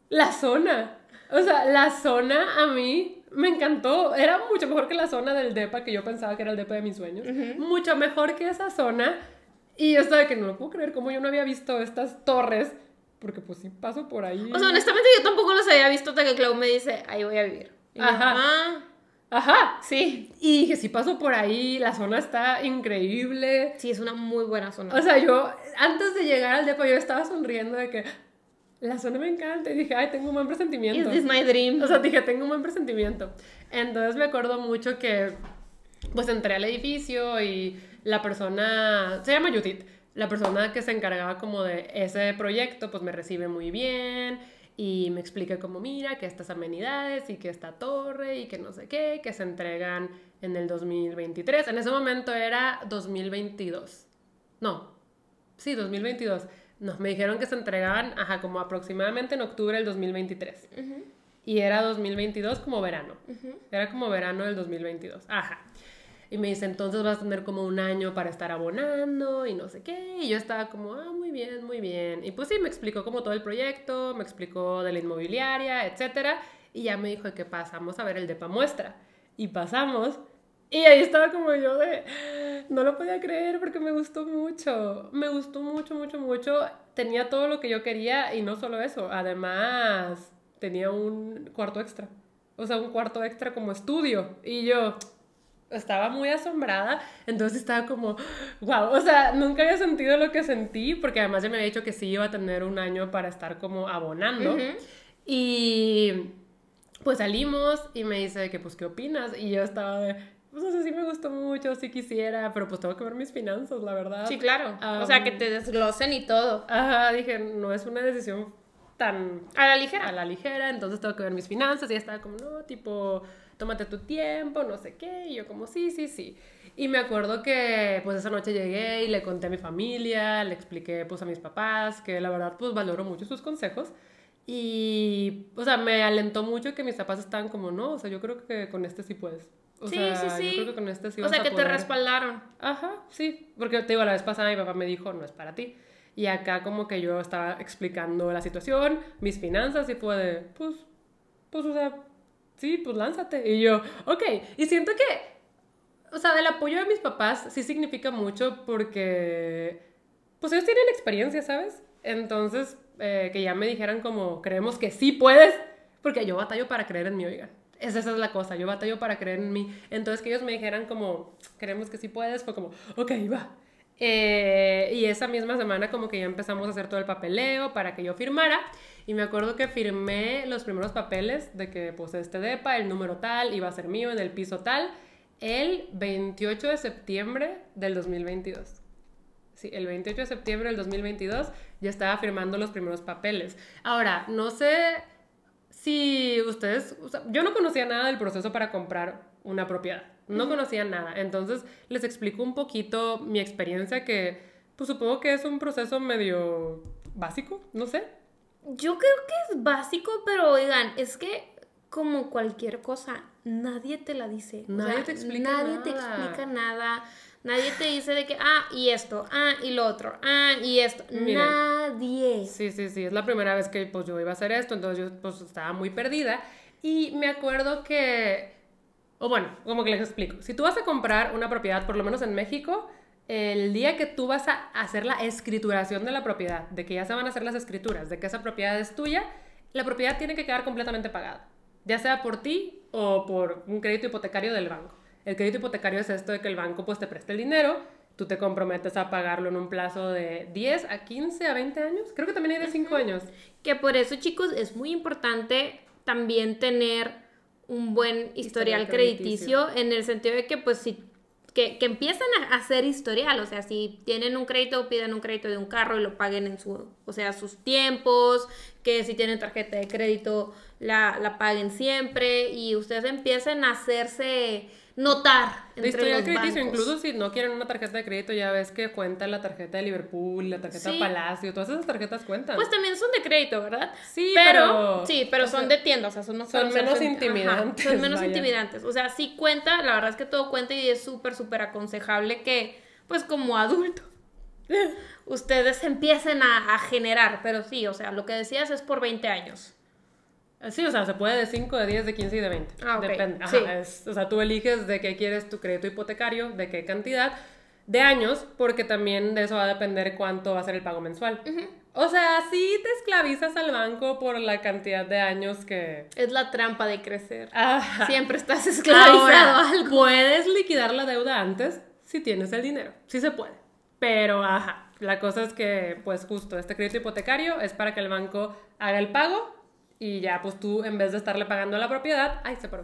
La zona. O sea, la zona a mí me encantó. Era mucho mejor que la zona del depa, que yo pensaba que era el depa de mis sueños. Uh-huh. Mucho mejor que esa zona. Y yo estaba que no lo puedo creer, como yo no había visto estas torres. Porque pues sí paso por ahí. O sea, honestamente yo tampoco los había visto hasta que Clau me dice, ahí voy a vivir. Y Ajá. Yo, ah, Ajá. sí. Y dije, sí paso por ahí, la zona está increíble. Sí, es una muy buena zona. O sea, yo, antes de llegar al depa, yo estaba sonriendo de que la zona me encanta. Y dije, ay, tengo un buen presentimiento. Is this my dream? O sea, dije, tengo un buen presentimiento. Entonces me acuerdo mucho que, pues, entré al edificio y la persona, se llama Judith, la persona que se encargaba como de ese proyecto, pues me recibe muy bien y me explica como, mira, que estas amenidades y que esta torre y que no sé qué, que se entregan en el dos mil veintitrés. En ese momento era dos mil veintidós. No, sí, dos mil veintidós. No, me dijeron que se entregaban, ajá, como aproximadamente en octubre del dos mil veintitrés. Uh-huh. Y era dos mil veintidós como verano. Uh-huh. Era como verano del dos mil veintidós. Ajá. Y me dice, entonces vas a tener como un año para estar abonando y no sé qué. Y yo estaba como, ah, muy bien, muy bien. Y pues sí, me explicó como todo el proyecto, me explicó de la inmobiliaria, etcétera. Y ya me dijo que pasamos a ver el depa muestra. Y pasamos. Y ahí estaba como yo de, no lo podía creer porque me gustó mucho. Me gustó mucho, mucho, mucho. Tenía todo lo que yo quería y no solo eso. Además, tenía un cuarto extra. O sea, un cuarto extra como estudio. Y yo estaba muy asombrada, entonces estaba como, wow, o sea, nunca había sentido lo que sentí, porque además ya me había dicho que sí iba a tener un año para estar como abonando, uh-huh. Y pues salimos y me dice que pues, ¿qué opinas? Y yo estaba de, pues, o sea, sí me gustó mucho, sí quisiera, pero pues tengo que ver mis finanzas, la verdad. Sí, claro, um, o sea, que te desglosen y todo. Ajá, dije, no es una decisión tan... A la ligera. A la ligera, entonces tengo que ver mis finanzas, y ella estaba como, no, tipo... tómate tu tiempo, no sé qué, y yo como, sí, sí, sí. Y me acuerdo que, pues, esa noche llegué y le conté a mi familia, le expliqué, pues, a mis papás, que la verdad, pues, valoro mucho sus consejos, y, o sea, me alentó mucho que mis papás estaban como, no, o sea, yo creo que con este sí puedes. O sí, sea, sí, sí. yo creo que con este sí o vas sea, a que poder. Te respaldaron. Ajá, sí, porque te digo, la vez pasada mi papá me dijo, no es para ti. Y acá como que yo estaba explicando la situación, mis finanzas, y fue de, pues, pues, o sea... sí, pues lánzate. Y yo, ok. Y siento que, o sea, el apoyo de mis papás sí significa mucho porque, pues ellos tienen experiencia, ¿sabes? Entonces, eh, que ya me dijeran como, creemos que sí puedes, porque yo batallo para creer en mí, oigan. Esa, esa es la cosa, yo batallo para creer en mí. Entonces, que ellos me dijeran como, creemos que sí puedes, fue como, ok, va. Eh, y esa misma semana como que ya empezamos a hacer todo el papeleo para que yo firmara. Y me acuerdo que firmé los primeros papeles de que pues este depa, el número tal, iba a ser mío en el piso tal, el veintiocho de septiembre del dos mil veintidós. Sí, el veintiocho de septiembre del dos mil veintidós ya estaba firmando los primeros papeles. Ahora, no sé si ustedes... O sea, yo no conocía nada del proceso para comprar una propiedad. No uh-huh. conocía nada. Entonces, les explico un poquito mi experiencia que, pues supongo que es un proceso medio básico, no sé. Yo creo que es básico, pero oigan, es que como cualquier cosa, nadie te la dice. Nadie o sea, te explica nadie nada. Nadie te explica nada. Nadie te dice de que, ah, y esto, ah, y lo otro, ah, y esto. Miren, nadie. Sí, sí, sí. Es la primera vez que pues, yo iba a hacer esto, entonces yo pues estaba muy perdida. Y me acuerdo que, o bueno, como que les explico. Si tú vas a comprar una propiedad, por lo menos en México, el día que tú vas a hacer la escrituración de la propiedad, de que ya se van a hacer las escrituras, de que esa propiedad es tuya, la propiedad tiene que quedar completamente pagada, ya sea por ti o por un crédito hipotecario del banco. El crédito hipotecario es esto de que el banco pues te preste el dinero, tú te comprometes a pagarlo en un plazo de diez a quince a veinte años, creo que también hay de cinco años. Que por eso, chicos, es muy importante también tener un buen historial, historial crediticio, crediticio, en el sentido de que pues si Que, que empiezan a hacer historial, o sea, si tienen un crédito, pidan un crédito de un carro y lo paguen en su, o sea, sus tiempos, que si tienen tarjeta de crédito, la, la paguen siempre, y ustedes empiecen a hacerse notar entre de historial los crediticio, bancos. Incluso si no quieren una tarjeta de crédito, ya ves que cuenta la tarjeta de Liverpool, la tarjeta sí. Palacio, todas esas tarjetas cuentan. Pues también son de crédito, ¿verdad? Sí, pero... pero sí, pero son sea, de tienda, o sea, son, no son menos son, intimidantes. Ajá, son menos vaya. intimidantes. O sea, sí cuenta, la verdad es que todo cuenta y es súper, súper aconsejable que, pues como adulto, ustedes empiecen a, a generar, pero sí, o sea, lo que decías es por veinte años. Sí, o sea, se puede de cinco, de diez, de quince y de veinte. Ah, ok. Depende. Ajá, Sí. es, o sea, tú eliges de qué quieres tu crédito hipotecario, de qué cantidad, de años, porque también de eso va a depender cuánto va a ser el pago mensual. Ujú. O sea, sí te esclavizas al banco por la cantidad de años que... Es la trampa de crecer. Ajá. Siempre estás esclavizado Ahora, a algo. puedes liquidar la deuda antes si tienes el dinero. Sí se puede. Pero, ajá, la cosa es que, pues justo, este crédito hipotecario es para que el banco haga el pago y ya, pues tú, en vez de estarle pagando a la propiedad... Ay, se paró.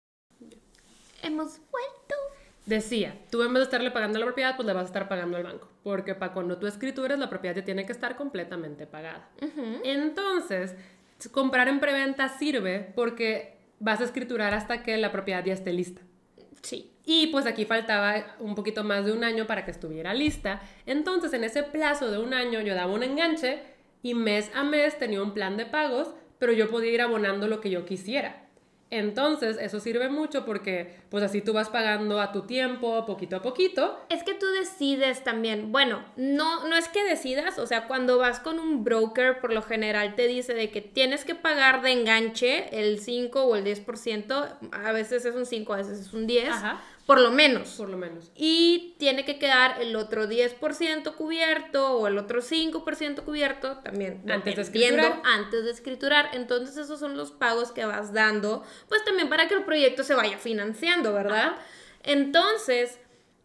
Hemos vuelto. Decía, tú en vez de estarle pagando a la propiedad, pues le vas a estar pagando al banco. Porque para cuando tú escrituras, la propiedad ya tiene que estar completamente pagada. Ujú. Entonces, comprar en preventa sirve porque vas a escriturar hasta que la propiedad ya esté lista. Sí. Y pues aquí faltaba un poquito más de un año para que estuviera lista. Entonces, en ese plazo de un año yo daba un enganche y mes a mes tenía un plan de pagos, pero yo podía ir abonando lo que yo quisiera. Entonces, eso sirve mucho porque pues así tú vas pagando a tu tiempo, poquito a poquito. Es que tú decides también, bueno, no, no es que decidas, o sea, cuando vas con un broker, por lo general te dice de que tienes que pagar de enganche el cinco o el diez por ciento, a veces es un cinco, a veces es un diez, Ajá. por lo menos. Por lo menos. Y tiene que quedar el otro diez por ciento cubierto o el otro cinco por ciento cubierto, también Antes de dependiendo, escriturar. antes de escriturar. Entonces esos son los pagos que vas dando, pues también para que el proyecto se vaya financiando, ¿verdad? Ajá. Entonces,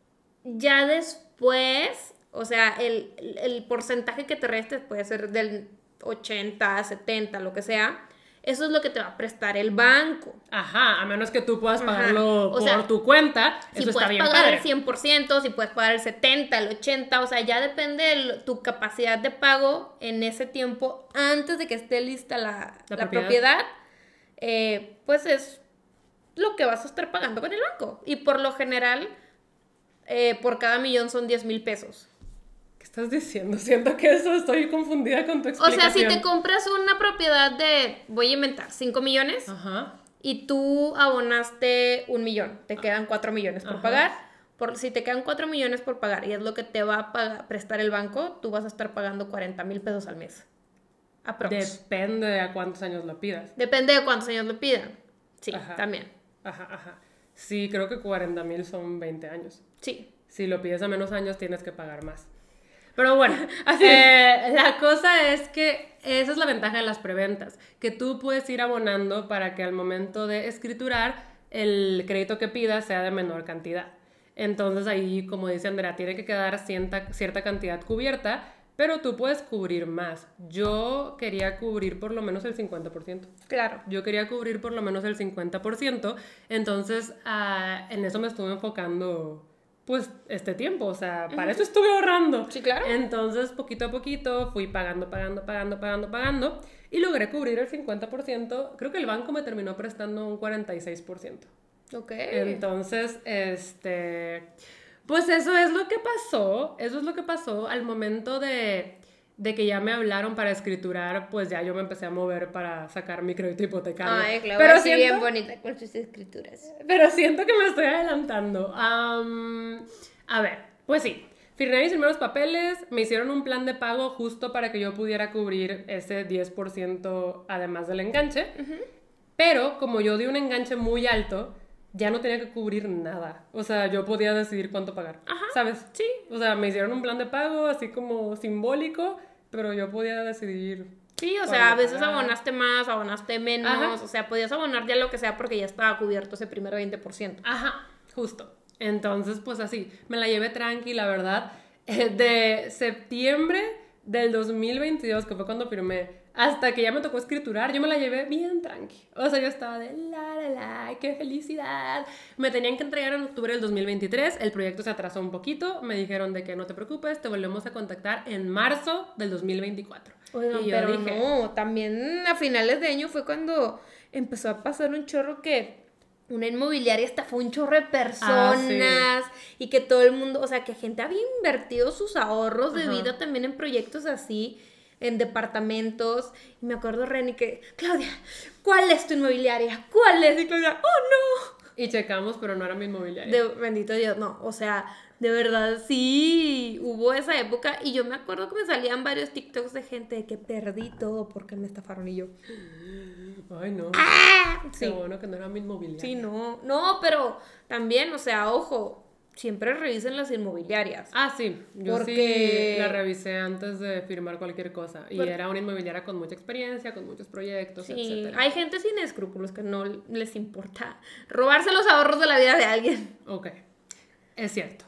ya después, o sea, el, el porcentaje que te restes puede ser del ochenta, setenta, lo que sea. Eso es lo que te va a prestar el banco. Ajá, a menos que tú puedas Ajá. pagarlo O por sea, tu cuenta, Si eso está puedes bien pagar padre. el cien por ciento, si puedes pagar el setenta, el ochenta, o sea, ya depende de tu capacidad de pago en ese tiempo antes de que esté lista la, La la propiedad. propiedad, eh, pues es lo que vas a estar pagando con el banco. Y por lo general, eh, por cada millón son diez mil pesos. ¿Qué estás diciendo? Siento que eso estoy confundida con tu O explicación. sea, si te compras una propiedad de, voy a inventar, cinco millones Ajá. y tú abonaste un millón, te quedan cuatro millones por Ajá. pagar. Por, si te quedan cuatro millones por pagar y es lo que te va a pagar- prestar el banco, tú vas a estar pagando cuarenta mil pesos al mes. Aprox. Depende de a cuántos años lo pidas. Depende de cuántos años lo pidan. Sí, Ajá. también. Ajá, ajá. Sí, creo que cuarenta mil son veinte años. Sí. Si lo pides a menos años, tienes que pagar más. Pero bueno, Así. eh, la cosa es que esa es la ventaja de las preventas, que tú puedes ir abonando para que al momento de escriturar el crédito que pidas sea de menor cantidad. Entonces ahí, como dice Andrea, tiene que quedar cierta, cierta cantidad cubierta, pero tú puedes cubrir más. Yo quería cubrir por lo menos el cincuenta por ciento. Claro. Yo quería cubrir por lo menos el cincuenta por ciento, entonces ah, en eso me estuve enfocando pues este tiempo, o sea, para eso estuve ahorrando. Sí, claro. Entonces poquito a poquito fui pagando, pagando, pagando, pagando, pagando y logré cubrir el cincuenta por ciento. Creo que el banco me terminó prestando un cuarenta y seis por ciento. Ok. Entonces, este, pues eso es lo que pasó, eso es lo que pasó al momento de, de que ya me hablaron para escriturar, pues ya yo me empecé a mover para sacar mi crédito hipotecario. Ay, claro, pero así siento, bien bonita con sus escrituras. pero siento que me estoy adelantando. Am, a ver, pues sí, firmé mis primeros papeles, me hicieron un plan de pago justo para que yo pudiera cubrir ese diez por ciento además del enganche, pero como yo di un enganche muy alto, ya no tenía que cubrir nada. O sea, yo podía decidir cuánto pagar. Ajá. ¿Sabes? Sí. O sea, me hicieron un plan de pago así como simbólico, pero yo podía decidir. Sí, o sea, a veces pagar. abonaste más, abonaste menos, Ajá. o sea, podías abonar ya lo que sea porque ya estaba cubierto ese primer veinte por ciento. Ajá, justo. Entonces, pues así, me la llevé tranqui, la verdad. Eh, de septiembre del dos mil veintidós, que fue cuando firmé, hasta que ya me tocó escriturar, yo me la llevé bien tranqui. O sea, yo estaba de la, la, la, qué felicidad. Me tenían que entregar en octubre del dos mil veintitrés, el proyecto se atrasó un poquito, me dijeron de que no te preocupes, te volvemos a contactar en marzo del dos mil veinticuatro. Oigan, y yo pero dije, no, también a finales de año fue cuando empezó a pasar un chorro que una inmobiliaria estafó un chorro de personas Ah, y que todo el mundo, o sea, que gente había invertido sus ahorros de Ajá. vida también en proyectos así, en departamentos. Y me acuerdo, Reni, que, Claudia, ¿cuál es tu inmobiliaria? ¿Cuál es? Y Claudia, oh no. y checamos, pero no era mi inmobiliaria. De, bendito Dios, no, o sea, De verdad, sí, hubo esa época y yo me acuerdo que me salían varios TikToks de gente de que perdí todo porque me estafaron y yo. Ay, no. ¡Ah! Qué Sí, bueno que no era mi inmobiliaria. sí, no, no, pero también, o sea, ojo, siempre revisen las inmobiliarias. Ah, sí, yo Porque- sí la revisé antes de firmar cualquier cosa. Y Por- era una inmobiliaria con mucha experiencia, con muchos proyectos, Sí, etcétera. hay gente sin escrúpulos que no les importa robarse los ahorros de la vida de alguien. Ok, es cierto.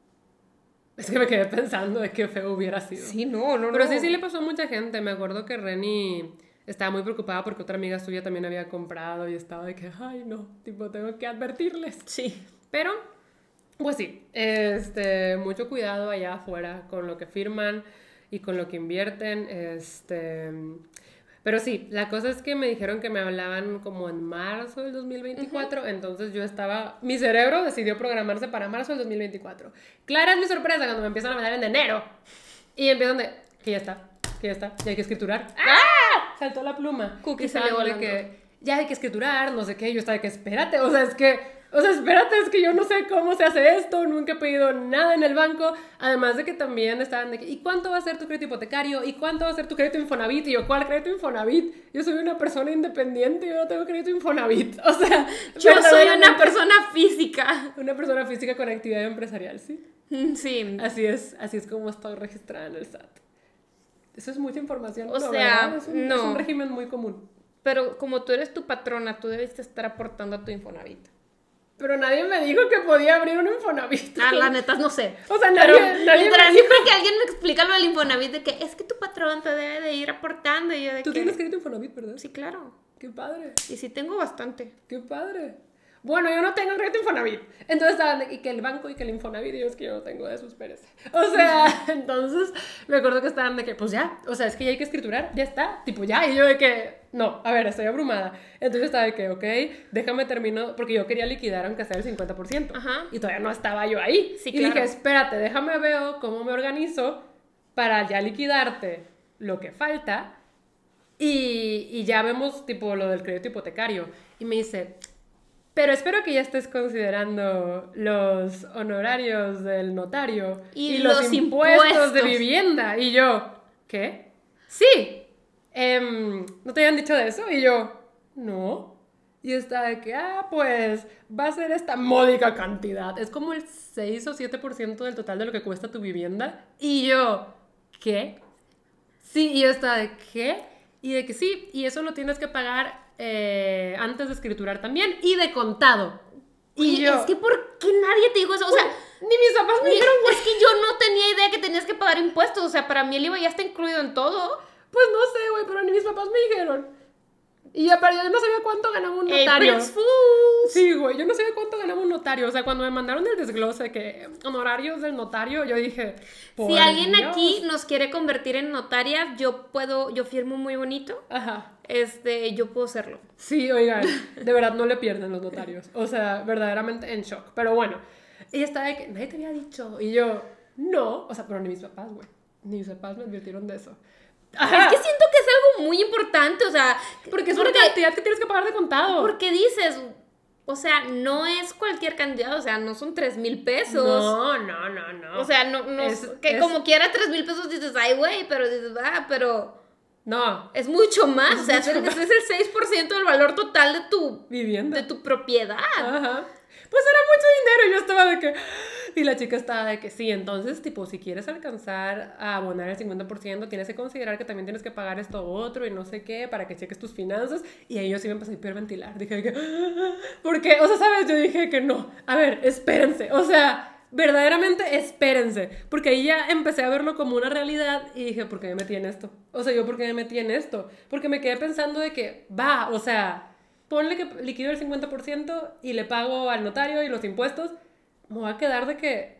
Es que me quedé pensando de qué feo hubiera sido. Sí, no, no, Pero no. sí, sí le pasó a mucha gente. Me acuerdo que Reni estaba muy preocupada porque otra amiga suya también había comprado y estaba de que, ay, no, tipo, tengo que advertirles. Sí. Pero, pues sí, este, mucho cuidado allá afuera con lo que firman y con lo que invierten. Este, pero sí, la cosa es que me dijeron que me hablaban como en marzo del dos mil veinticuatro, uh-huh. Entonces yo estaba, mi cerebro decidió programarse para marzo del dos mil veinticuatro. Clara es mi sorpresa cuando me empiezan a mandar en enero. Y empiezan de, que ya está, que ya está, ya hay que escriturar. ¡Ah! Saltó la pluma. Cookie Y salió estaban de volando. que ya hay que escriturar, no sé qué. Yo estaba de que espérate, o sea, es que, o sea, espérate, es que yo no sé cómo se hace esto, nunca he pedido nada en el banco. Además de que también estaban de que, ¿y cuánto va a ser tu crédito hipotecario? ¿Y cuánto va a ser tu crédito Infonavit? Y yo, ¿cuál crédito Infonavit? Yo soy una persona independiente, yo no tengo crédito Infonavit. O sea, yo soy una verdaderamente, persona física. una persona física con actividad empresarial, ¿sí? Sí. Así es, así es como estoy registrada en el S A T. Eso es mucha información. O no, sea, ¿verdad? Es un, no. es un régimen muy común. Pero como tú eres tu patrona, tú debiste estar aportando a tu Infonavit. Pero nadie me dijo que podía abrir un Infonavit. Ah, la neta, no sé. O sea, nadie, Pero nadie literal, me dijo. siempre que alguien me explica lo del Infonavit, de que es que tu patrón te debe de ir aportando. Y yo de Tú que... tienes crédito Infonavit, ¿verdad? Sí, claro. Qué padre, Y sí tengo bastante. qué padre. Bueno, yo no tengo crédito Infonavit. Entonces estaban de- y que el banco y que el Infonavit, y yo es que yo no tengo de sus pereza. O sea, entonces me acuerdo que estaban de que, pues ya, o sea, es que ya hay que escriturar, ya está, tipo ya. Y yo de que, no, a ver, estoy abrumada. Entonces estaba de que, ok, déjame termino, porque yo quería liquidar aunque sea el cincuenta por ciento. Ajá. Y todavía no estaba yo ahí. Sí, y claro. dije, espérate, déjame veo cómo me organizo para ya liquidarte lo que falta. Y, y ya vemos tipo lo del crédito hipotecario. Y me dice, pero espero que ya estés considerando los honorarios del notario Y los, los impuestos, impuestos. de vivienda. Y yo, ¿qué? Sí. Em, ¿no te habían dicho de eso? Y yo, no. Y está de que, ah, pues va a ser esta módica cantidad. Es como el seis o siete por ciento del total de lo que cuesta tu vivienda. Y yo, ¿qué? Sí, y yo estaba de, ¿qué? Y de que sí, y eso lo tienes que pagar eh, antes de escriturar también y de contado. Y Oye, yo, es que ¿por qué nadie te dijo eso? O sea, ni mis papás me ni- dijeron, es que yo no tenía idea que tenías que pagar impuestos. O sea, para mí el I V A ya está incluido en todo. pues no sé, güey, pero ni mis papás me dijeron. Y aparte yo no sabía cuánto ganaba un notario. April's Fools. Sí, güey, yo no sabía cuánto ganaba un notario. O sea, cuando me mandaron el desglose que honorarios del notario, yo dije, por Si alguien Dios. aquí nos quiere convertir en notarias, yo puedo, yo firmo muy bonito. Ajá. Este, yo puedo hacerlo. Sí, oigan, de verdad no le pierden los notarios. O sea, verdaderamente en shock. Pero bueno, ella estaba de que nadie te había dicho. Y yo, no. O sea, pero ni mis papás, güey. Ni mis papás me advirtieron de eso. Ajá. Es que siento que es algo muy importante, o sea, Porque es una cantidad que tienes que pagar de contado. porque dices, o sea, no es cualquier cantidad, o sea, no son tres mil pesos. No, no, no, no. O sea, no, no, Es- que es- como quiera tres mil pesos dices, ay, güey, pero dices, ah, pero No, es mucho más, Es o sea, mucho es, más. es el seis por ciento del valor total de tu, vivienda. de tu propiedad. Ajá. Pues era mucho dinero y yo estaba de que... Y la chica estaba de que sí, entonces, tipo, si quieres alcanzar a abonar el cincuenta por ciento, tienes que considerar que también tienes que pagar esto otro y no sé qué para que cheques tus finanzas. Y ahí yo sí me empecé a hiperventilar. Dije que... ¿Por qué? O sea, ¿sabes? Yo dije que no. A ver, espérense. O sea, verdaderamente espérense. Porque ahí ya empecé a verlo como una realidad y dije, ¿por qué me metí en esto? O sea, ¿yo por qué me metí en esto? Porque me quedé pensando de que, va, o sea... Ponle que liquido el cincuenta por ciento y le pago al notario y los impuestos, me voy a quedar de que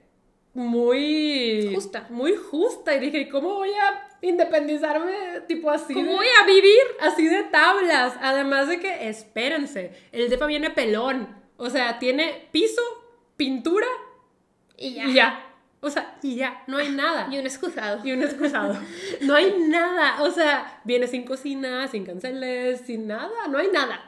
muy... Justa. Muy justa. Y dije, ¿y cómo voy a independizarme tipo así? ¿Cómo de- voy a vivir? Así de tablas. Además de que, espérense, el depa viene pelón. O sea, tiene piso, pintura Y ya. y ya. O sea, y ya, no hay nada. Y un excusado. Y un excusado. No hay nada. O sea, viene sin cocina, sin canceles, sin nada. No hay nada.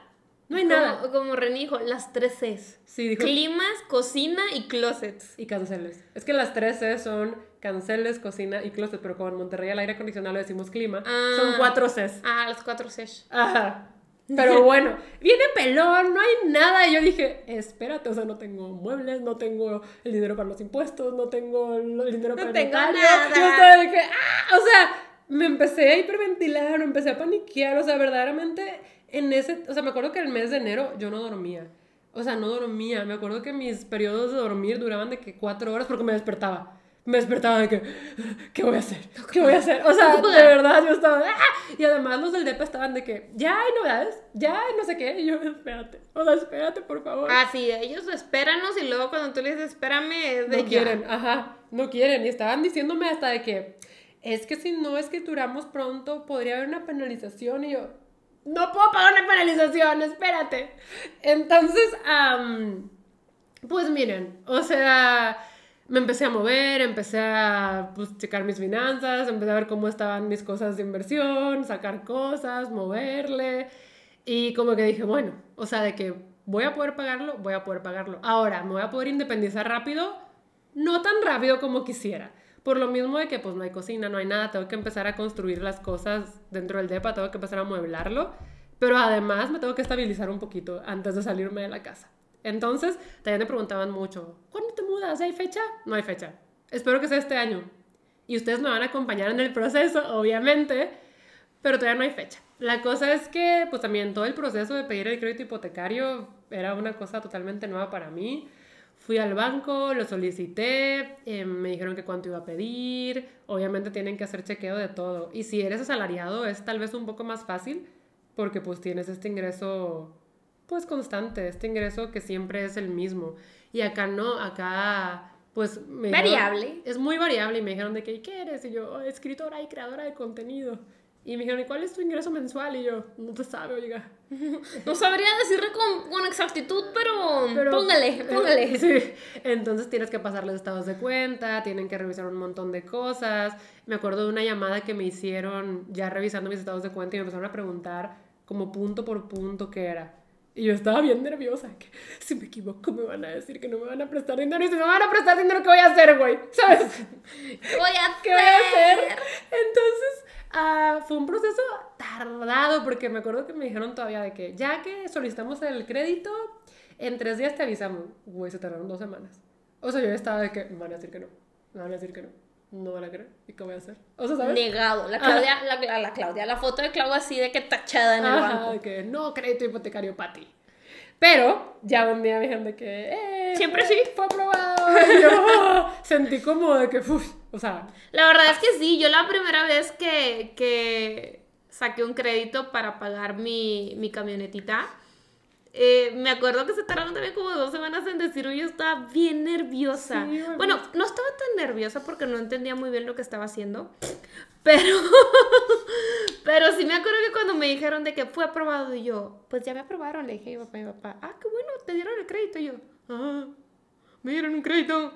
No hay como, nada. Como René dijo, las tres Cs. Sí, dijo. Climas, cocina y closets. Y canceles. Es que las tres C son canceles, cocina y closet, pero como en Monterrey al aire acondicionado le decimos clima, Ah. son cuatro Cs. Ah, las cuatro Cs. Ajá. Pero bueno, viene pelón, no hay nada. Y yo dije, espérate, o sea, no tengo muebles, no tengo el dinero para los impuestos, no tengo el dinero para No el tengo notario. nada. Yo estaba de que, ah, o sea, me empecé a hiperventilar, me empecé a paniquear, o sea, verdaderamente en ese, o sea, me acuerdo que el mes de enero yo no dormía. O sea, no dormía. Me acuerdo que mis periodos de dormir duraban de que cuatro horas porque me despertaba. Me despertaba de que, ¿qué voy a hacer? ¿Qué voy a hacer? O sea, de verdad, yo estaba, ¡ah! Y además los del depa estaban de que, ya hay novedades, ya hay no sé qué. Y yo, espérate, o sea, espérate, por favor. Ah, sí, ellos espéranos y luego cuando tú les dices, espérame, es de No ya. quieren, ajá, no quieren. Y estaban diciéndome hasta de que, es que si no escrituramos pronto, podría haber una penalización. Y yo, no puedo pagar una penalización, espérate. Entonces, um, pues miren, o sea, me empecé a mover, empecé a pues, checar mis finanzas, empecé a ver cómo estaban mis cosas de inversión, sacar cosas, moverle. Y como que dije, bueno, o sea, de que voy a poder pagarlo, voy a poder pagarlo. Ahora, ¿me voy a poder independizar rápido? No tan rápido como quisiera. Por lo mismo de que pues no hay cocina, no hay nada, tengo que empezar a construir las cosas dentro del depa, tengo que empezar a amueblarlo, pero además me tengo que estabilizar un poquito antes de salirme de la casa. Entonces, también me preguntaban mucho, ¿cuándo te mudas? ¿Hay fecha? No hay fecha. Espero que sea este año. Y ustedes me van a acompañar en el proceso, obviamente, pero todavía no hay fecha. La cosa es que, pues también todo el proceso de pedir el crédito hipotecario era una cosa totalmente nueva para mí. Fui al banco, lo solicité, eh, me dijeron que cuánto iba a pedir, obviamente tienen que hacer chequeo de todo. Y si eres asalariado es tal vez un poco más fácil porque pues tienes este ingreso pues constante, este ingreso que siempre es el mismo. Y acá no, acá pues... Me variable. Dijeron, es muy variable y me dijeron de que ¿qué eres? Y yo, oh, escritora y creadora de contenido. Y me dijeron, ¿y cuál es tu ingreso mensual? Y yo, no te sabe, oiga. No sabría decirle con, con exactitud, pero, pero póngale, póngale. Eh, sí, entonces tienes que pasarles estados de cuenta, tienen que revisar un montón de cosas. Me acuerdo de una llamada que me hicieron ya revisando mis estados de cuenta y me empezaron a preguntar como punto por punto qué era. Y yo estaba bien nerviosa, que si me equivoco me van a decir que no me van a prestar dinero. Y si me van a prestar dinero, ¿qué voy a hacer, güey? ¿Sabes? ¿Qué voy a hacer? ¿Qué voy a hacer? Entonces, uh, fue un proceso tardado, porque me acuerdo que me dijeron todavía de que ya que solicitamos el crédito, en tres días te avisamos. Güey, se tardaron dos semanas. O sea, yo estaba de que me van a decir que no, me van a decir que no. No van a creer. ¿Y qué voy a hacer? O sea, ¿sabes? Negado. La Claudia, la, la, la Claudia, la foto de Claudia así de que tachada en el Ajá, banco. de que no, crédito hipotecario para ti. Pero ya un día me dijeron de que eh, siempre fue, sí fue aprobado. Y yo oh, sentí como de que, uf, o sea. La verdad es que sí. Yo la primera vez que, que saqué un crédito para pagar mi, mi camionetita, Eh, me acuerdo que se tardaron también como dos semanas en decirlo y yo estaba bien nerviosa. Sí, bueno, no estaba tan nerviosa porque no entendía muy bien lo que estaba haciendo, pero, pero sí me acuerdo que cuando me dijeron de que fue aprobado y yo, pues ya me aprobaron, le dije a mi papá, mi papá, ah, qué bueno, te dieron el crédito. Y yo, ah, me dieron un crédito.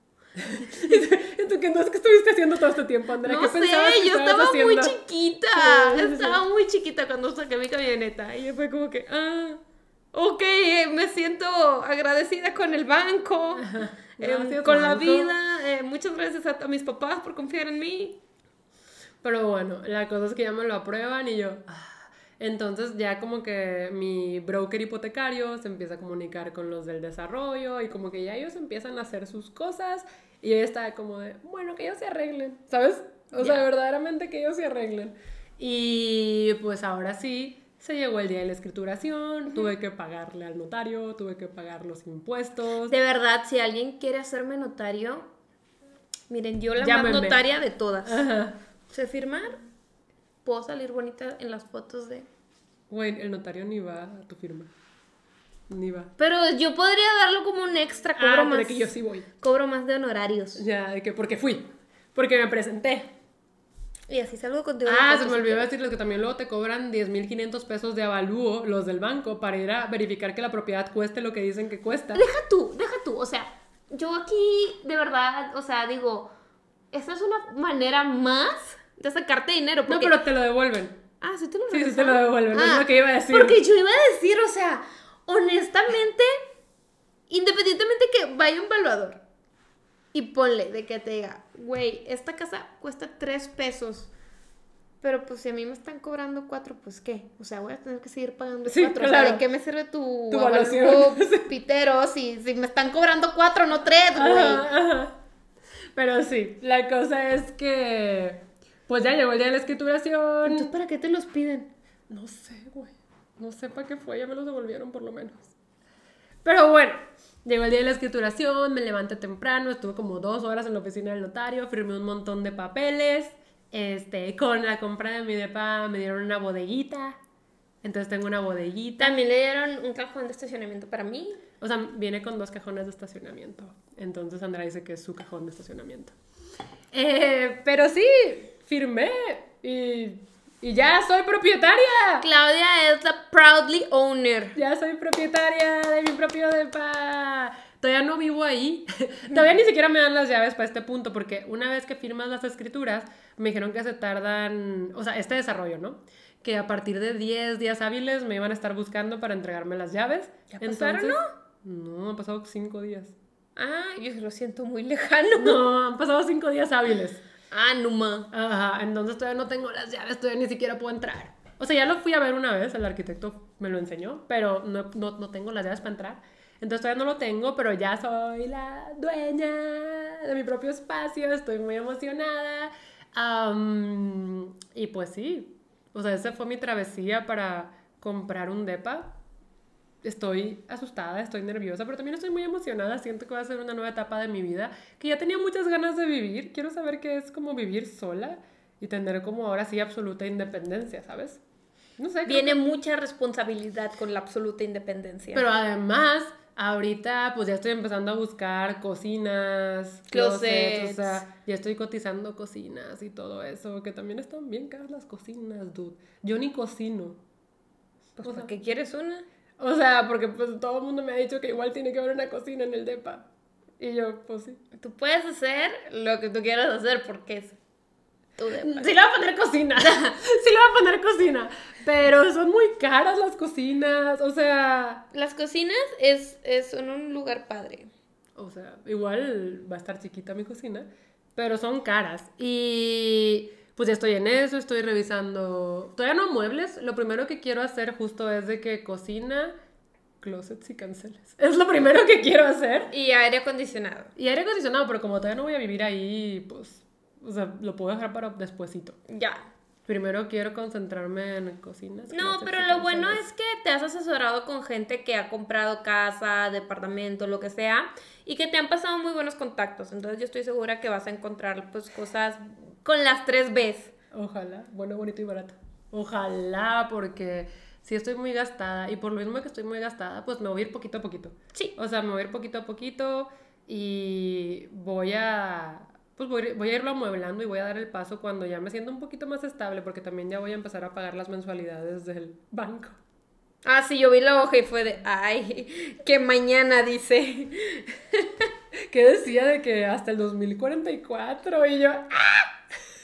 ¿Y tú qué no es que estuviste haciendo todo este tiempo, Andrea? No ¿Qué sé, pensabas que yo estabas estaba haciendo? muy chiquita, Sí, sí, sí. estaba muy chiquita cuando saqué mi camioneta y fue como que, ah... Ok, eh, me siento agradecida con el banco, Gracias, eh, con banco. la vida. Eh, muchas gracias a, a mis papás por confiar en mí. Pero bueno, la cosa es que ya me lo aprueban y yo... ah. Entonces ya como que mi broker hipotecario se empieza a comunicar con los del desarrollo y como que ya ellos empiezan a hacer sus cosas y yo estaba como de, bueno, que ellos se arreglen, ¿sabes? O sea, Ya. verdaderamente que ellos se arreglen. Y pues ahora sí... Se llegó el día de la escrituración, uh-huh. Tuve que pagarle al notario, tuve que pagar los impuestos. De verdad, si alguien quiere hacerme notario, miren, yo la Llámenme. más notaria de todas. Ajá. Sé firmar, puedo salir bonita en las fotos de... Güey, el notario ni va a tu firma. Ni va. Pero yo podría darlo como un extra, cobro ah, más. pero que yo sí voy. Cobro más de honorarios. Ya, de que porque fui, porque me presenté. Y así salgo contigo. Ah, se me olvidó decirles que también luego te cobran diez mil quinientos pesos de avalúo los del banco para ir a verificar que la propiedad cueste lo que dicen que cuesta. Deja tú, deja tú, o sea, yo aquí de verdad, o sea, digo, esta es una manera más de sacarte dinero. No, pero te lo devuelven. Ah, ¿sí te lo Sí, sí, regresaron? te lo devuelven, Ah, es lo que iba a decir. Porque yo iba a decir, o sea, honestamente, independientemente que vaya un evaluador y ponle de que te diga, güey, esta casa cuesta tres pesos, pero pues si a mí me están cobrando cuatro, pues ¿qué? O sea, voy a tener que seguir pagando Sí, cuatro. claro. O sea, ¿de qué me sirve tu, Tu avalúo evaluación. pitero si, si me están cobrando cuatro, no tres, güey? Ajá, ajá. Pero sí, la cosa es que pues ya llegó el día de la escrituración. Entonces, ¿para qué te los piden? No sé, güey. No sé para qué fue, ya me los devolvieron por lo menos. Pero bueno, llegó el día de la escrituración, me levanté temprano, estuve como dos horas en la oficina del notario, firmé un montón de papeles. Este, con la compra de mi depa me dieron una bodeguita. Entonces tengo una bodeguita. También le dieron un cajón de estacionamiento para mí. O sea, viene con dos cajones de estacionamiento. Entonces Andrea dice que es su cajón de estacionamiento. Eh, pero sí, firmé y, y ya soy propietaria. Claudia es la proudly owner. Ya soy propietaria de mi propio depa. Todavía no vivo ahí. Todavía ni siquiera me dan las llaves para este punto, porque una vez que firmas las escrituras, me dijeron que se tardan, o sea, este desarrollo, ¿no? Que a partir de diez días hábiles me iban a estar buscando para entregarme las llaves. ¿Ya pasaron, Entonces, no? Han pasado cinco días. Ah, yo lo siento muy lejano. No, han pasado cinco días hábiles. Ah, no ma. Ajá, entonces todavía no tengo las llaves, todavía ni siquiera puedo entrar. O sea, ya lo fui a ver una vez, el arquitecto me lo enseñó, pero no, no, no tengo las llaves para entrar. Entonces todavía no lo tengo, pero ya soy la dueña de mi propio espacio, estoy muy emocionada. Um, y pues sí, o sea, esa fue mi travesía para comprar un depa. Estoy asustada, estoy nerviosa, pero también estoy muy emocionada. Siento que va a ser una nueva etapa de mi vida que ya tenía muchas ganas de vivir. Quiero saber qué es como vivir sola y tener como ahora sí absoluta independencia, ¿sabes? No sé. Viene que... mucha responsabilidad con la absoluta independencia. Pero además, ahorita pues ya estoy empezando a buscar cocinas, closets, Closets. o sea, ya estoy cotizando cocinas y todo eso, que también están bien caras las cocinas, dude. Yo ni cocino. Pues, O sea, ¿para qué quieres una? O sea, porque pues todo el mundo me ha dicho que igual tiene que haber una cocina en el depa. Y yo, pues sí. Tú puedes hacer lo que tú quieras hacer porque es tu depa. Sí le voy a poner cocina. Sí le voy a poner cocina. Pero son muy caras las cocinas. O sea... Las cocinas es, es son un lugar padre. O sea, igual va a estar chiquita mi cocina. Pero son caras. Y... pues ya estoy en eso, estoy revisando... Todavía no muebles. Lo primero que quiero hacer justo es de que cocina, closets y canceles. Es lo primero que quiero hacer. Y aire acondicionado. Y aire acondicionado, pero como todavía no voy a vivir ahí, pues... o sea, lo puedo dejar para despuesito. Ya. Primero quiero concentrarme en cocinas. No, closets pero y lo bueno canceles. es que te has asesorado con gente que ha comprado casa, departamento, lo que sea, y que te han pasado muy buenos contactos. Entonces yo estoy segura que vas a encontrar pues cosas con las tres Bs. Ojalá, bueno, bonito y barato. Ojalá, porque si estoy muy gastada, y por lo mismo que estoy muy gastada, pues me voy a ir poquito a poquito. Sí. O sea, me voy a ir poquito a poquito y voy a... pues voy, voy a irlo amueblando y voy a dar el paso cuando ya me sienta un poquito más estable, porque también ya voy a empezar a pagar las mensualidades del banco. Ah, sí, yo vi la hoja y fue de, ay, que mañana dice. Que decía de que hasta el dos mil cuarenta y cuatro y yo... ¡ah!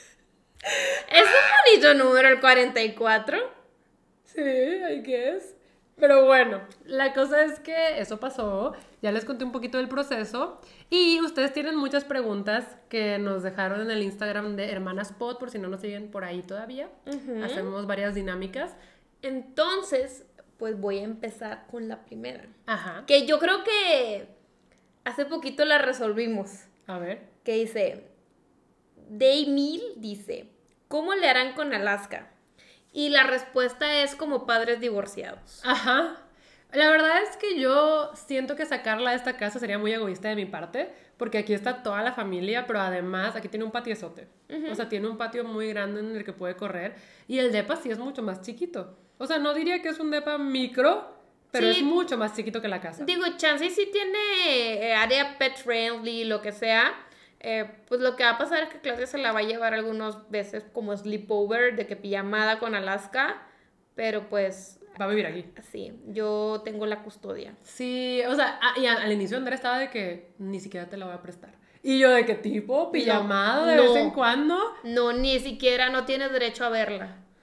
Es un bonito número el cuarenta y cuatro. Sí, I guess. Pero bueno, la cosa es que eso pasó, ya les conté un poquito del proceso y ustedes tienen muchas preguntas que nos dejaron en el Instagram de Hermanas Pod, por si no nos siguen por ahí todavía. Uh-huh. Hacemos varias dinámicas. Entonces, pues voy a empezar con la primera. Ajá. Que yo creo que hace poquito la resolvimos. A ver. Que dice, Daymil dice, ¿cómo le harán con Alaska? Y la respuesta es como padres divorciados. Ajá. La verdad es que yo siento que sacarla de esta casa sería muy egoísta de mi parte, porque aquí está toda la familia, pero además aquí tiene un patiozote. Uh-huh. O sea, tiene un patio muy grande en el que puede correr, y el depa sí es mucho más chiquito. O sea, no diría que es un depa micro, pero sí, es mucho más chiquito que la casa. Digo, chance sí tiene eh, área pet friendly, lo que sea. Eh, pues lo que va a pasar es que Claudia se la va a llevar algunas veces como sleepover, de que pijamada con Alaska, pero pues... va a vivir aquí. Sí, yo tengo la custodia. Sí, o sea, a, y a, al inicio Andrea estaba de que ni siquiera te la voy a prestar. Y yo de que tipo, pijamada no, de no, vez en cuando. No, ni siquiera no tienes derecho a verla.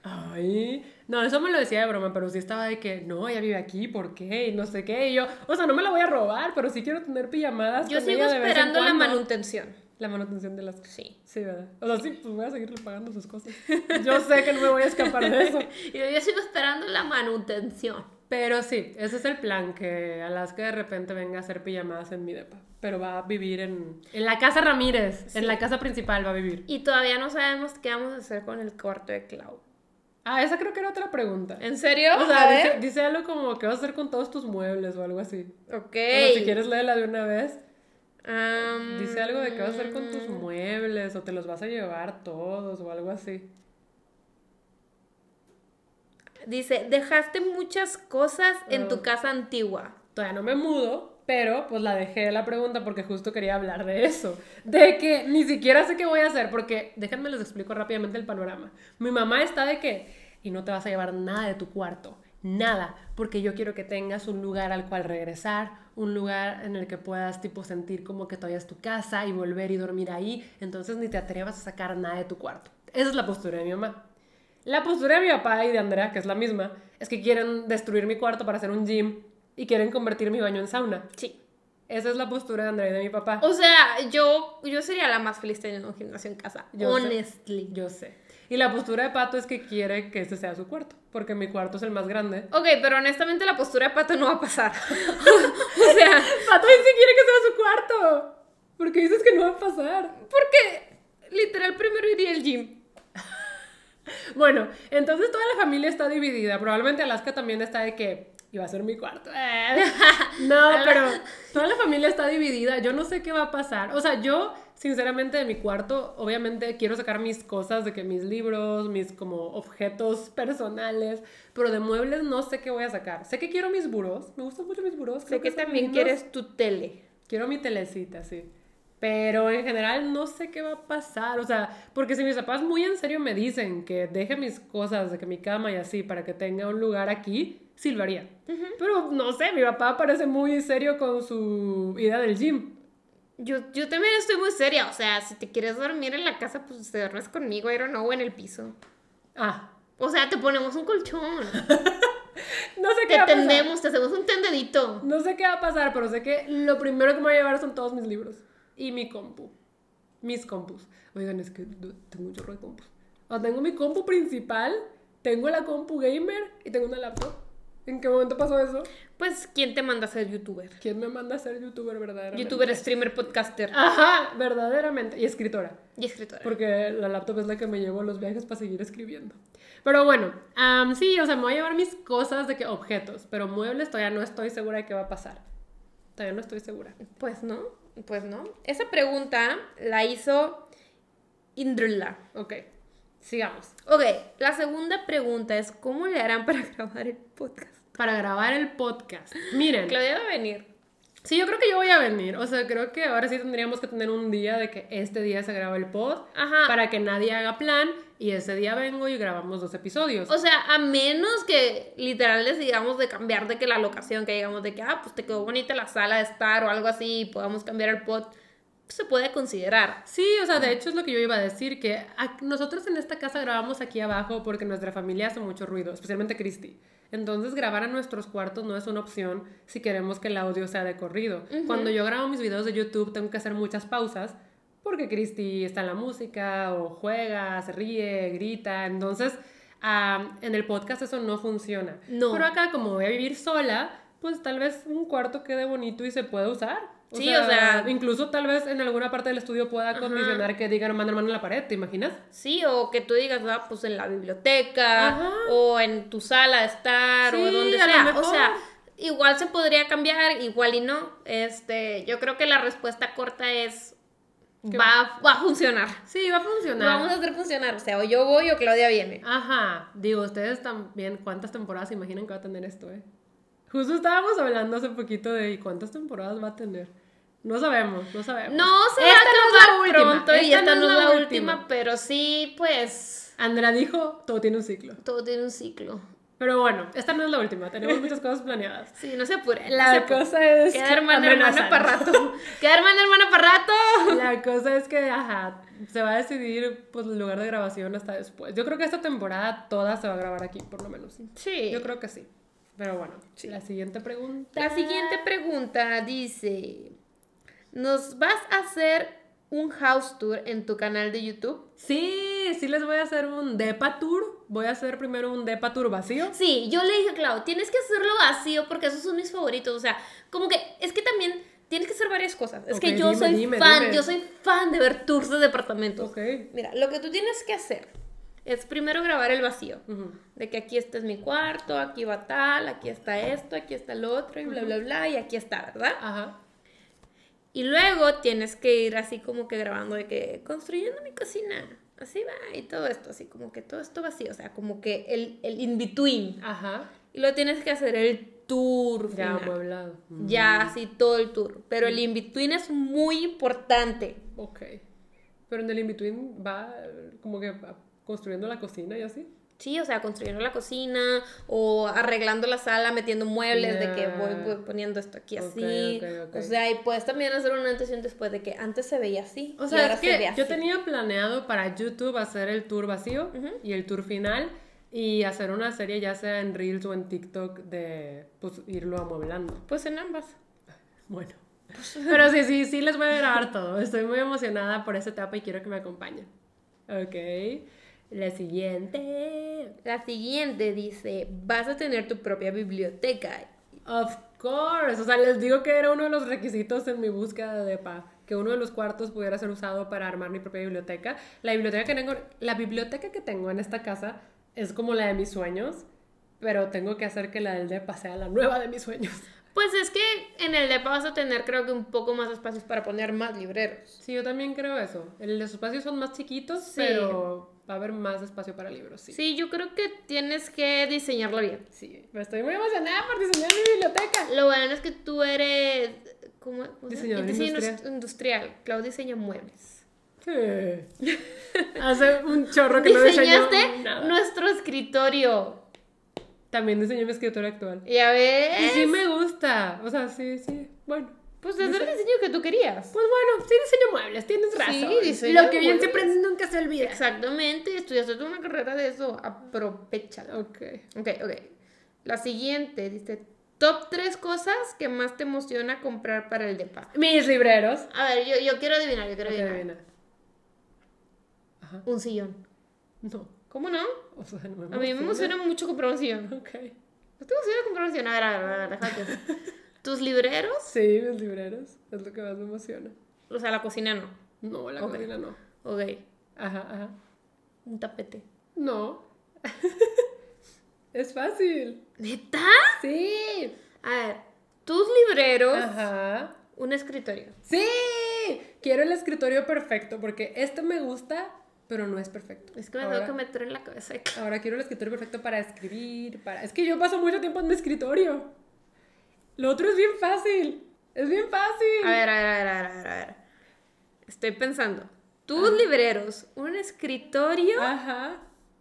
Ay, no, eso me lo decía de broma, pero sí estaba de que, no, ella vive aquí, ¿por qué? Y no sé qué, y yo, o sea, no me la voy a robar, pero sí quiero tener pijamadas Yo con sigo ella de vez en esperando la cuando. manutención. La manutención de las... Sí. Sí, ¿verdad? O sea, sí, pues voy a seguirle pagando sus cosas. Yo sé que no me voy a escapar de eso. Y yo sigo esperando la manutención. Pero sí, ese es el plan, que Alaska de repente venga a hacer pijamadas en mi depa. Pero va a vivir en, en la casa Ramírez, Sí. en la casa principal va a vivir. Y todavía no sabemos qué vamos a hacer con el cuarto de Clau. Ah, esa creo que era otra pregunta. ¿En serio? O A sea, ver. dice, dice algo como que vas a hacer con todos tus muebles o algo así. Ok. O sea, si quieres léela de una vez. Um, Dice algo de qué vas a hacer con tus muebles o te los vas a llevar todos o algo así. Dice, dejaste muchas cosas en Ah. tu casa antigua. Todavía no me mudo, pero pues la dejé la pregunta porque justo quería hablar de eso. De que ni siquiera sé qué voy a hacer porque, déjenme les explico rápidamente el panorama. Mi mamá está de que, y no te vas a llevar nada de tu cuarto, nada, porque yo quiero que tengas un lugar al cual regresar, un lugar en el que puedas tipo sentir como que todavía es tu casa y volver y dormir ahí, entonces ni te atrevas a sacar nada de tu cuarto. Esa es la postura de mi mamá. La postura de mi papá y de Andrea, que es la misma, es que quieren destruir mi cuarto para hacer un gym y quieren convertir mi baño en sauna. Sí. Esa es la postura de Andrea y de mi papá. O sea, yo, yo sería la más feliz teniendo un gimnasio en casa. Yo sé. honestly. Yo sé. Y la postura de Pato es que quiere que ese sea su cuarto, porque mi cuarto es el más grande. Ok, pero honestamente la postura de Pato no va a pasar. O sea, Pato dice que quiere que sea su cuarto. Porque dices que no va a pasar. porque literal primero iría al gym. Bueno, entonces toda la familia está dividida. Probablemente Alaska también está de que iba a ser mi cuarto. Eh. No, pero toda la familia está dividida. Yo no sé qué va a pasar. O sea, yo, sinceramente, de mi cuarto, obviamente quiero sacar mis cosas, de que mis libros, mis como objetos personales, pero de muebles no sé qué voy a sacar. Sé que quiero mis burós. Me gustan mucho mis burós. Sé creo que son también lindos. quieres tu tele. Quiero mi telecita, sí. Pero en general no sé qué va a pasar. O sea, porque si mis papás muy en serio me dicen que deje mis cosas, de que mi cama y así, para que tenga un lugar aquí, sí lo haría. Uh-huh. Pero no sé, mi papá parece muy serio con su idea del gym. Yo, yo también estoy muy seria. O sea, si te quieres dormir en la casa, pues te duermes conmigo, I don't know, en el piso. Ah. O sea, te ponemos un colchón. No sé qué te va a pasar. tendemos, te hacemos un tendedito. No sé qué va a pasar, pero sé que lo primero que me voy a llevar son todos mis libros. Y mi compu. Mis compus. Oigan, es que tengo un chorro de compus. O sea, tengo mi compu principal, tengo la compu gamer y tengo una laptop. ¿En qué momento pasó eso? Pues, ¿quién te manda a ser youtuber? ¿Quién me manda a ser youtuber verdaderamente? Youtuber, streamer, podcaster. Ajá, verdaderamente. Y escritora. Y escritora. Porque la laptop es la que me llevo a los viajes para seguir escribiendo. Pero bueno, um, sí, o sea, me voy a llevar mis cosas de que objetos, pero muebles todavía no estoy segura de qué va a pasar. Todavía no estoy segura. Pues no, pues no. Esa pregunta la hizo Indrula. Ok, sigamos. Ok, la segunda pregunta es, ¿cómo le harán para grabar el podcast? Para grabar el podcast. Miren. Claudia va a venir. Sí, yo creo que yo voy a venir. O sea, creo que ahora sí tendríamos que tener un día de que este día se graba el pod. Ajá. Para que nadie haga plan. Y ese día vengo y grabamos dos episodios. O sea, a menos que literal les digamos de cambiar de que la locación, que digamos de que, ah, pues te quedó bonita la sala de estar o algo así y podamos cambiar el pod, pues se puede considerar. Sí, o sea, de hecho es lo que yo iba a decir, que a, nosotros en esta casa grabamos aquí abajo porque nuestra familia hace mucho ruido, especialmente Cristi. Entonces grabar a nuestros cuartos no es una opción si queremos que el audio sea de corrido. Uh-huh. Cuando yo grabo mis videos de YouTube tengo que hacer muchas pausas porque Cristi está en la música o juega, se ríe, grita. Entonces um, en el podcast eso no funciona. No. Pero acá como voy a vivir sola, pues tal vez un cuarto quede bonito y se puede usar. O sí, sea, o sea... incluso tal vez en alguna parte del estudio pueda acondicionar uh-huh. que diga mano hermano en la pared, ¿te imaginas? Sí, o que tú digas, ah, pues en la biblioteca, uh-huh. o en tu sala de estar, sí, o donde a sea. Lo mejor. O sea, igual se podría cambiar, igual y no. Este, yo creo que la respuesta corta es... Va, va a funcionar. Sí, va a funcionar. Lo vamos a hacer funcionar. O sea, o yo voy o Claudia viene. Ajá. Digo, ustedes también, ¿cuántas temporadas se imaginan que va a tener esto, eh? Justo estábamos hablando hace poquito de ¿cuántas temporadas va a tener? No sabemos, no sabemos. No se va a acabar pronto y esta no es la, última. última, pero sí, pues... Andrea dijo, todo tiene un ciclo. Todo tiene un ciclo. Pero bueno, esta no es la última, tenemos muchas cosas planeadas. Sí, no se apure. La no se apure. cosa es Queda que hermana, hermana amenazan. para rato. Queda hermana, hermana para rato. La cosa es que, ajá, se va a decidir pues el lugar de grabación hasta después. Yo creo que esta temporada toda se va a grabar aquí, por lo menos. Sí. Yo creo que sí. Pero bueno, Sí. la siguiente pregunta. La siguiente pregunta dice: ¿nos vas a hacer un house tour en tu canal de YouTube? Sí, sí les voy a hacer un depa tour. Voy a hacer primero un depa tour vacío. Sí, yo le dije a Clau, tienes que hacerlo vacío porque esos son mis favoritos. O sea, como que es que también tienes que hacer varias cosas. Es Ok, que yo dime, soy dime, fan, dime. yo soy fan de ver tours de departamentos. Ok. Mira, lo que tú tienes que hacer es primero grabar el vacío. Ujú. De que aquí este es mi cuarto, aquí va tal, aquí está esto, aquí está el otro y bla, bla, bla, y aquí está, ¿verdad? Ajá. Y luego tienes que ir así como que grabando de que construyendo mi cocina, así va, y todo esto, así como que todo esto vacío, o sea, como que el, el in-between. Ajá. Y luego tienes que hacer el tour Ya final. amueblado. Ya, así todo el tour. Pero el in-between es muy importante. Ok. Pero en el in-between va eh, como que va construyendo la cocina y así. Sí, o sea, construyendo la cocina o arreglando la sala, metiendo muebles, de que voy, voy poniendo esto aquí así. Ok, ok, ok. O sea, y puedes también hacer una antes y un después de que antes se veía así. O y sea, ahora es se ve que así. yo tenía planeado para YouTube hacer el tour vacío y el tour final y hacer una serie ya sea en Reels o en TikTok de pues irlo amueblando. Pues en ambas. Bueno. Pero sí, sí, sí les voy a grabar todo. Estoy muy emocionada por esa etapa y quiero que me acompañen. Ok. La siguiente. La siguiente dice, vas a tener tu propia biblioteca. Of course. O sea, les digo que era uno de los requisitos en mi búsqueda de depa. Que uno de los cuartos pudiera ser usado para armar mi propia biblioteca. La biblioteca que tengo, la biblioteca que tengo en esta casa es como la de mis sueños. Pero tengo que hacer que la del depa sea la nueva de mis sueños. Pues es que en el depa vas a tener creo que un poco más espacios para poner más libreros. Sí, yo también creo eso. El- Los espacios son más chiquitos, Sí. pero va a haber más espacio para libros, sí. Sí, yo creo que tienes que diseñarlo bien. Sí, me estoy muy emocionada por diseñar mi biblioteca. Lo bueno es que tú eres... ¿Cómo? cómo se llama? Diseñador Diseño industrial. industrial. Clau diseña muebles. Sí. Hace un chorro que no diseñó Diseñaste nada. nuestro escritorio. También diseñé mi escritorio actual. Ya ves. Y sí me gusta. O sea, sí, sí. Bueno. Pues es el diseño que tú querías. Pues bueno, sí diseño muebles, tienes razón. Sí, diseño Lo que bien se muebles. aprende nunca se olvida. Exactamente. Estudiaste toda una carrera de eso. Aprovechalo. Ok. Ok, ok. La siguiente dice: top tres cosas que más te emociona comprar para el depa. Mis libreros. A ver, yo, yo quiero adivinar, yo quiero Ok, adivinar. adivina. Ajá. Un sillón. No. ¿Cómo no? O sea, no me A mí me emociona mucho comprar un sillón. Ok. ¿No te emociona comprar un sillón? A ver, a ver, a ver, déjate. ¿Tus libreros? Sí, mis libreros. Es lo que más me emociona. O sea, la cocina no. No, la Ok. cocina no. Ok. Ajá, ajá. Un tapete. No. Es fácil. ¿Neta? Sí. A ver, tus libreros, Ajá. un escritorio. Sí. Quiero el escritorio perfecto porque este me gusta, pero no es perfecto. Es que me ahora, tengo que meter en la cabeza. de que- ahora quiero el escritorio perfecto para escribir, para... Es que yo paso mucho tiempo en mi escritorio. Lo otro es bien fácil. Es bien fácil. A ver, a ver, a ver, a ver, a ver, a ver. Estoy pensando. Tus libreros, un escritorio, Ajá.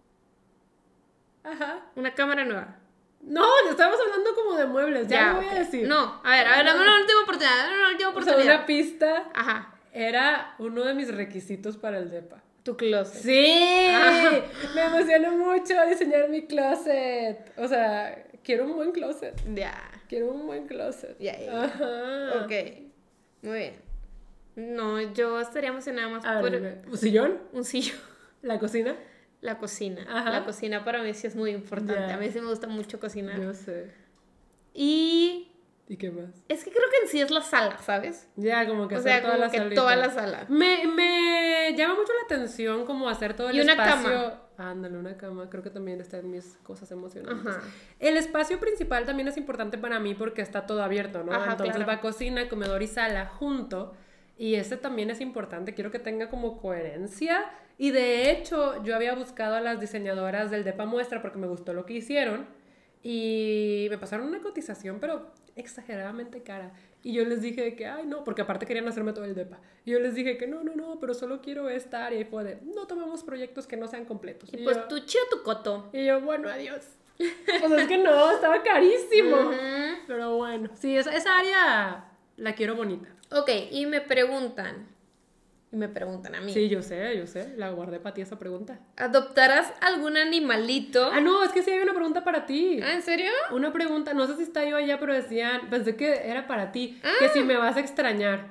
Ajá. una cámara nueva. No, estamos hablando como de muebles. Ya, lo voy ok. a decir. No, a ver, a ver, dame una última oportunidad, dame una última O sea, oportunidad. una pista Ajá, era uno de mis requisitos para el depa. tu closet. Sí, Ajá. me emociona mucho diseñar mi closet. O sea, quiero un buen closet. Ya, Quiero un buen closet. ya, ya. Ajá. Ok, muy bien. No, yo estaría emocionada más A por ver, dime, ¿un sillón? un sillón. ¿La cocina? La cocina. Ajá. La cocina para mí sí es muy importante. Ya. A mí sí me gusta mucho cocinar. Yo sé. Y ¿Y qué más? es que creo que en sí es la sala, ¿sabes? Ya, como que O hacer sea, toda como la que salita. toda la sala. Me, me llama mucho la atención como hacer todo el Y una espacio. cama. Ándale, una cama. Creo que también está en mis cosas emocionantes. Ajá. El espacio principal también es importante para mí porque está todo abierto, ¿no? Ajá, Entonces claro. va cocina, comedor y sala junto. Y ese también es importante. Quiero que tenga como coherencia. Y de hecho, yo había buscado a las diseñadoras del Depa Muestra porque me gustó lo que hicieron. Y me pasaron una cotización, pero exageradamente cara. Y yo les dije de que, ay, no, porque aparte querían hacerme todo el depa. Y yo les dije que no, no, no, pero solo quiero esta área. Y fue de, no tomamos proyectos que no sean completos. Y Y, pues yo, tú chido tu coto. y yo, bueno, adiós. Pues es que no, estaba carísimo. Ujú. Pero bueno, sí, esa, esa área la quiero bonita. Ok, y me preguntan, y me preguntan a mí, Sí, yo sé, yo sé, la guardé para ti esa pregunta. ¿adoptarás algún animalito? Ah, no, es que sí hay una pregunta para ti. ¿Ah, en serio? Una pregunta, no sé si está yo allá, pero decían, pensé que era para ti, que si me vas a extrañar.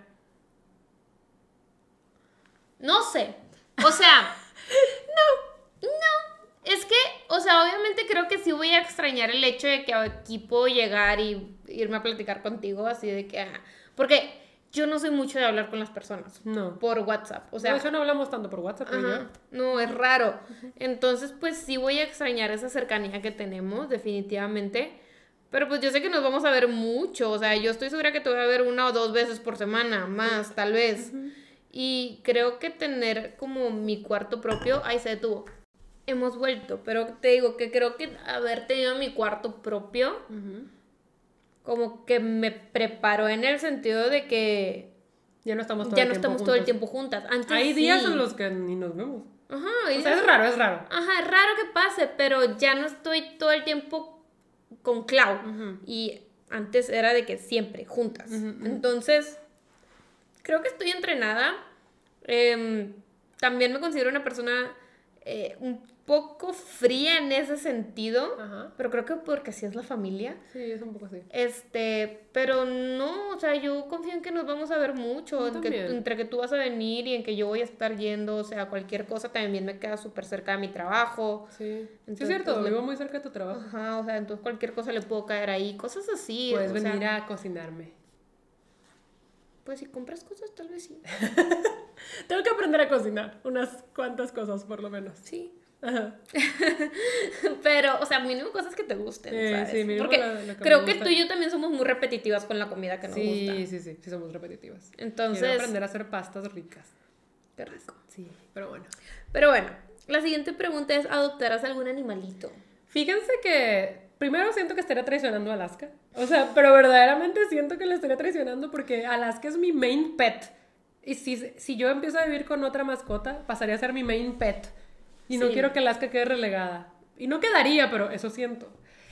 No sé. O sea, no, no. Es que, o sea, obviamente creo que sí voy a extrañar el hecho de que aquí puedo llegar y irme a platicar contigo, así de que, ah, porque yo no soy mucho de hablar con las personas No. por WhatsApp. O O sea, sea, de hecho no hablamos tanto por WhatsApp, pero ajá, no, es raro. Entonces, pues sí voy a extrañar esa cercanía que tenemos, definitivamente. Pero pues yo sé que nos vamos a ver mucho. O sea, yo estoy segura que te voy a ver una o dos veces por semana, más, tal vez. Y creo que tener como mi cuarto propio, ahí se detuvo. Hemos vuelto, pero te digo que creo que haber tenido mi cuarto propio, ya. Ujú. como que me preparó en el sentido de que Ya no estamos todo ya el no tiempo estamos todo el juntos. tiempo juntas. Antes Hay días sí. en los que ni nos vemos. Ajá, O hay sea, días- es raro, es raro. Ajá, es raro que pase, pero ya no estoy todo el tiempo con Clau. Ujú. Y antes era de que siempre, juntas. Ujú, ujú. Entonces, creo que estoy entrenada. Em, también me considero una persona eh, un poco fría en ese sentido. Ajá. Pero creo que porque así es la familia. Sí, es un poco así. Este, pero no, o sea, yo confío en que nos vamos a ver mucho, Yo en que, también. entre que tú vas a venir y en que yo voy a estar yendo, o sea, cualquier cosa también me queda súper cerca de mi trabajo. Sí. Sí, Entonces, es cierto, pues, le- vivo muy cerca de tu trabajo. Ajá, o sea, entonces cualquier cosa le puedo caer ahí, cosas así. Puedes o sea, venir a cocinarme. pues si compras cosas, tal vez sí. Tengo que aprender a cocinar. Unas cuantas cosas, por lo menos. Sí. Ajá. Pero, o sea, mínimo cosas que te gusten, Eh, ¿sabes? sí, mínimo Porque lo- lo que me creo que gusta. tú y yo también somos muy repetitivas con la comida que nos Sí, gusta. sí, sí, sí, somos repetitivas. Entonces, Quiero aprender a hacer pastas ricas. qué rico. Sí, pero bueno. Pero bueno, la siguiente pregunta es, ¿adoptarás algún animalito? Fíjense que primero siento que estaría traicionando a Alaska. O sea, pero verdaderamente siento que le estaría traicionando porque Alaska es mi main pet. Y si, si yo empiezo a vivir con otra mascota, pasaría a ser mi main pet. Y no Sí. quiero que Alaska quede relegada. Y no quedaría, pero eso siento.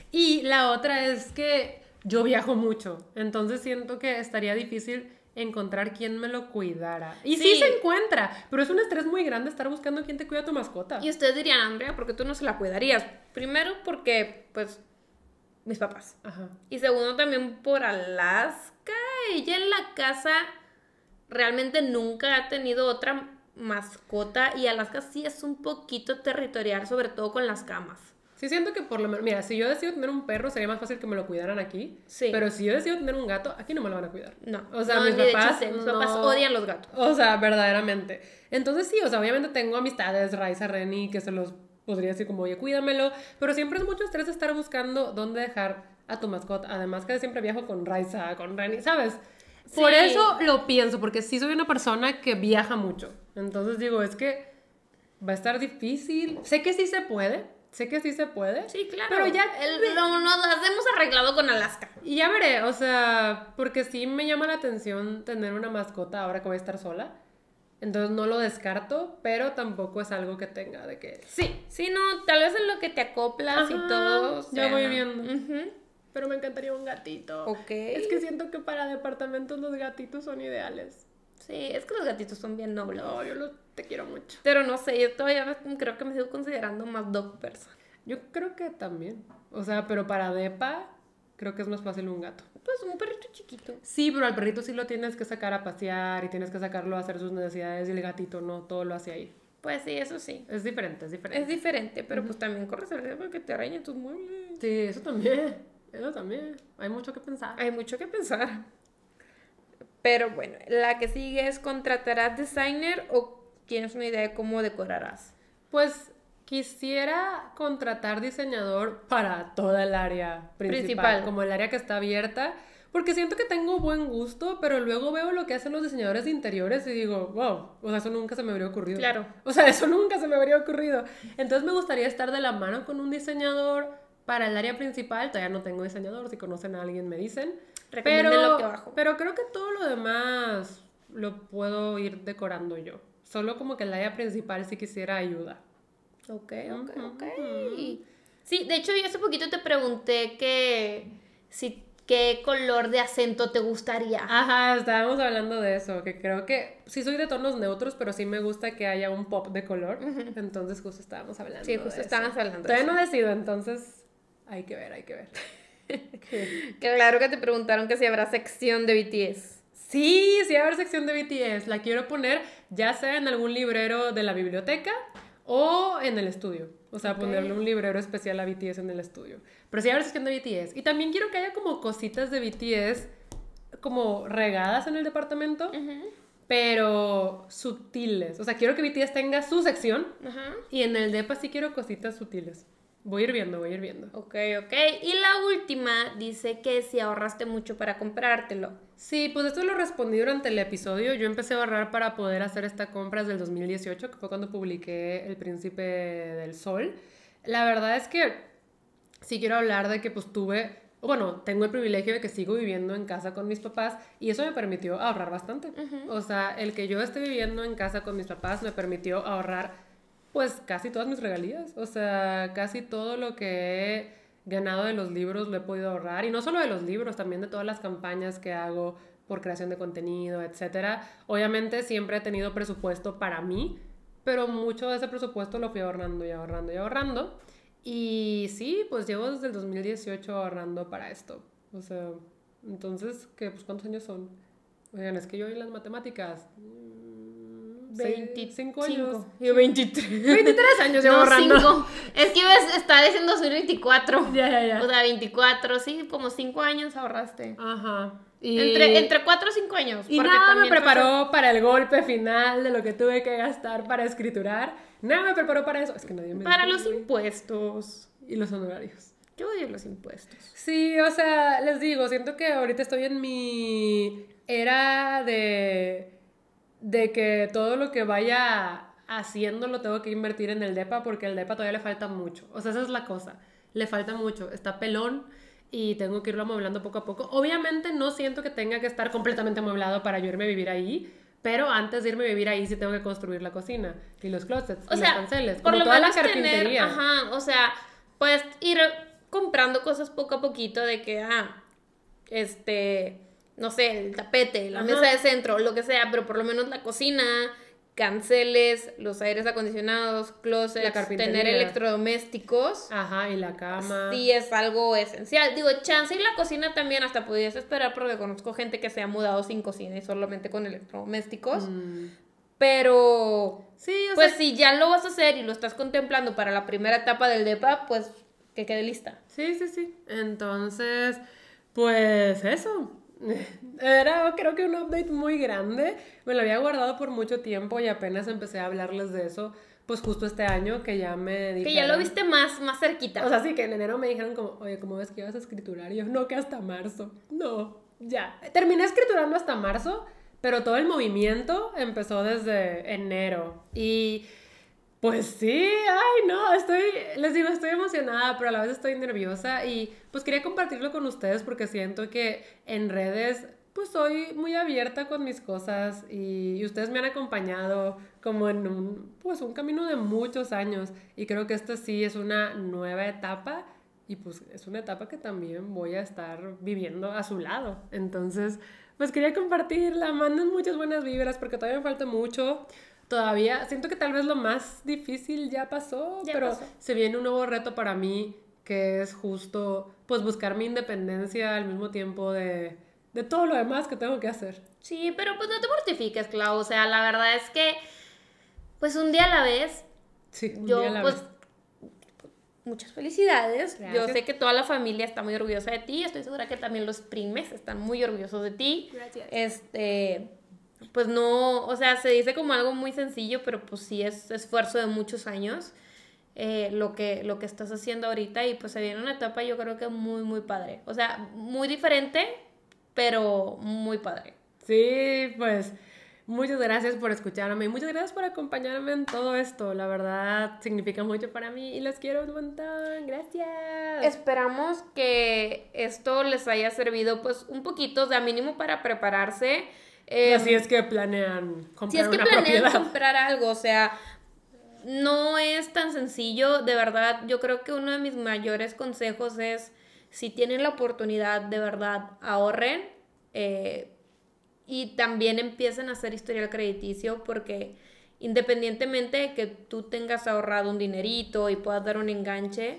Y la otra es que yo viajo mucho. Entonces siento que estaría difícil encontrar quien me lo cuidara. Y sí, Sí. se encuentra, pero es un estrés muy grande estar buscando quién te cuida tu mascota. Y ustedes dirían, Andrea, ¿por qué tú no se la cuidarías? Primero porque, pues, mis papás. Ajá. Y segundo también por Alaska. Ella en la casa realmente nunca ha tenido otra mascota y Alaska sí es un poquito territorial, sobre todo con las camas. Sí, siento que por lo menos, mira, si yo decido tener un perro, sería más fácil que me lo cuidaran aquí. Sí. Pero si yo decido tener un gato, aquí no me lo van a cuidar. No, O sea, no, mis ni de papás. chiste, mis papás no- odian los gatos. O sea, verdaderamente. Entonces sí, o sea, obviamente tengo amistades, Raiza, Reni, que se los podría decir como, oye, cuídamelo. Pero siempre es mucho estrés estar buscando dónde dejar a tu mascota. Además que siempre viajo con Raiza, con Reni, ¿sabes? Por Sí. eso lo pienso, porque sí soy una persona que viaja mucho. Entonces digo, es que va a estar difícil. Sé que sí se puede, sé que sí se puede. Sí, claro. Pero ya, El- lo- nos las hemos arreglado con Alaska. y ya veré, o sea, porque sí me llama la atención tener una mascota ahora que voy a estar sola. Entonces no lo descarto, pero tampoco es algo que tenga de que... Sí, sí, no, tal vez en lo que te acoplas y Ajá, todo. o ya sea, voy viendo. ujú. Pero me encantaría un gatito. Ok. Es que siento que para departamentos los gatitos son ideales. Sí, es que los gatitos son bien nobles. No, yo los, te quiero mucho. Pero no sé, yo todavía me- creo que me sigo considerando más dog person. Yo creo que también. O sea, pero para depa, creo que es más fácil un gato. Pues un perrito chiquito. Sí, pero al perrito sí lo tienes que sacar a pasear y tienes que sacarlo a hacer sus necesidades y el gatito no, todo lo hace ahí. Pues sí, eso sí. Es diferente, es diferente. Es diferente, pero pues también corres el riesgo de que te arañen tus muebles. Sí, eso también. Eso también. Hay mucho que pensar. Hay mucho que pensar. Pero bueno, la que sigue es, ¿contratarás designer o tienes una idea de cómo decorarás? Pues quisiera contratar diseñador para toda el área principal, Principal. como el área que está abierta, porque siento que tengo buen gusto, pero luego veo lo que hacen los diseñadores de interiores y digo, wow, o sea, eso nunca se me habría ocurrido. Claro. O sea, eso nunca se me habría ocurrido. Entonces me gustaría estar de la mano con un diseñador para el área principal. Todavía no tengo diseñador, si conocen a alguien me dicen. Recomiéndenlo Pero, aquí abajo. pero creo que todo lo demás lo puedo ir decorando yo. Solo como que el área principal sí quisiera ayuda. Ok, ok, Ujú, ok. ujú. Sí, de hecho yo hace poquito te pregunté que si qué color de acento te gustaría. Ajá, estábamos hablando de eso, que creo que sí soy de tonos neutros, pero sí me gusta que haya un pop de color. Uh-huh. Entonces justo estábamos hablando Sí, justo de estábamos eso. hablando Todavía de eso. no decido, entonces hay que ver, hay que ver. Que claro que te preguntaron que si habrá sección de B T S. Sí, sí va a haber sección de B T S. La quiero poner ya sea en algún librero de la biblioteca o en el estudio. O sea, okay. Ponerle un librero especial a B T S en el estudio. Pero sí va a haber sección de B T S. Y también quiero que haya como cositas de B T S como regadas en el departamento, uh-huh. pero sutiles. O sea, quiero que B T S tenga su sección, uh-huh. y en el depa sí quiero cositas sutiles. Voy a ir viendo, voy a ir viendo. Ok, ok. Y la última dice que si ahorraste mucho para comprártelo. Sí, pues esto lo respondí durante el episodio. Yo empecé a ahorrar para poder hacer esta compra desde el dos mil dieciocho, que fue cuando publiqué El Príncipe del Sol. La verdad es que sí quiero hablar de que pues tuve, bueno, tengo el privilegio de que sigo viviendo en casa con mis papás y eso me permitió ahorrar bastante. Uh-huh. O sea, el que yo esté viviendo en casa con mis papás me permitió ahorrar pues casi todas mis regalías, o sea, casi todo lo que he ganado de los libros lo he podido ahorrar, y no solo de los libros, también de todas las campañas que hago por creación de contenido, etcétera. Obviamente siempre he tenido presupuesto para mí, pero mucho de ese presupuesto lo fui ahorrando y ahorrando y ahorrando, y sí, pues llevo desde el dos mil dieciocho ahorrando para esto, o sea, entonces, ¿qué? Pues ¿cuántos años son? Oigan, es que yo en las matemáticas... veinticinco años. Yo veintitrés. veintitrés años llevo no, ahorrando. cinco. Es que ves, está diciendo dos mil veinticuatro. Ya, ya, ya. O sea, veinticuatro, sí, como cinco años ahorraste. Ajá. Y... Entre, entre cuatro o cinco años. Y nada me preparó para el golpe final de lo que tuve que gastar para escriturar. Nada me preparó para eso. Es que nadie me Para dijo, los güey. Impuestos. Y los honorarios. Yo odio los impuestos. Sí, o sea, les digo, siento que ahorita estoy en mi era de... de que todo lo que vaya haciendo lo tengo que invertir en el depa, porque el depa todavía le falta mucho. O sea, esa es la cosa. Le falta mucho. Está pelón y tengo que irlo amueblando poco a poco. Obviamente no siento que tenga que estar completamente amueblado para yo irme a vivir ahí, pero antes de irme a vivir ahí sí tengo que construir la cocina y los closets o y sea, los canceles. Por como lo toda menos la carpintería. Tener, ajá, o sea, puedes ir comprando cosas poco a poquito de que, ah, este... no sé, el tapete, la Ajá. mesa de centro, lo que sea, pero por lo menos la cocina, canceles, los aires acondicionados, closets, tener electrodomésticos. Ajá, y la cama. Sí, es algo esencial. Digo, chance y la cocina también hasta podías esperar, porque conozco gente que se ha mudado sin cocina y solamente con electrodomésticos. Mm. Pero, sí, o pues sea, si ya lo vas a hacer y lo estás contemplando para la primera etapa del depa, pues que quede lista. Sí, sí, sí. Entonces, pues eso. Era, creo que un update muy grande. Me lo había guardado por mucho tiempo y apenas empecé a hablarles de eso, pues justo este año que ya me dijeron... Que ya lo viste más, más cerquita. O sea, sí, que en enero me dijeron como, oye, ¿cómo ves que ibas a escriturar? Y yo, no, que hasta marzo. No, ya. Terminé escriturando hasta marzo, pero todo el movimiento empezó desde enero. Y... pues sí, ay no, estoy, les digo, estoy emocionada, pero a la vez estoy nerviosa y pues quería compartirlo con ustedes porque siento que en redes pues soy muy abierta con mis cosas y, y ustedes me han acompañado como en un, pues un camino de muchos años y creo que esta sí es una nueva etapa y pues es una etapa que también voy a estar viviendo a su lado, entonces pues quería compartirla, manden muchas buenas vibras porque todavía me falta mucho. Todavía, siento que tal vez lo más difícil ya pasó, ya pero pasó. Se viene un nuevo reto para mí, que es justo, pues, buscar mi independencia al mismo tiempo de, de todo lo demás que tengo que hacer. Sí, pero pues no te mortifiques, Clau, o sea, la verdad es que, pues, un día a la vez. Sí, un yo, día a la pues, vez. Muchas felicidades. Gracias. Yo sé que toda la familia está muy orgullosa de ti, estoy segura que también los primes están muy orgullosos de ti. Gracias. Este... pues no, o sea, se dice como algo muy sencillo, pero pues sí es esfuerzo de muchos años eh, lo, que, lo que estás haciendo ahorita y pues se viene una etapa yo creo que muy, muy padre. O sea, muy diferente, pero muy padre. Sí, pues muchas gracias por escucharme y muchas gracias por acompañarme en todo esto. La verdad significa mucho para mí y los quiero un montón. Gracias. Esperamos que esto les haya servido pues un poquito, o sea, mínimo para prepararse. Eh, si es que planean comprar si es que una planean propiedad. comprar algo, o sea, no es tan sencillo, de verdad. Yo creo que uno de mis mayores consejos es, si tienen la oportunidad, de verdad, ahorren eh, y también empiecen a hacer historial crediticio, porque independientemente de que tú tengas ahorrado un dinerito y puedas dar un enganche,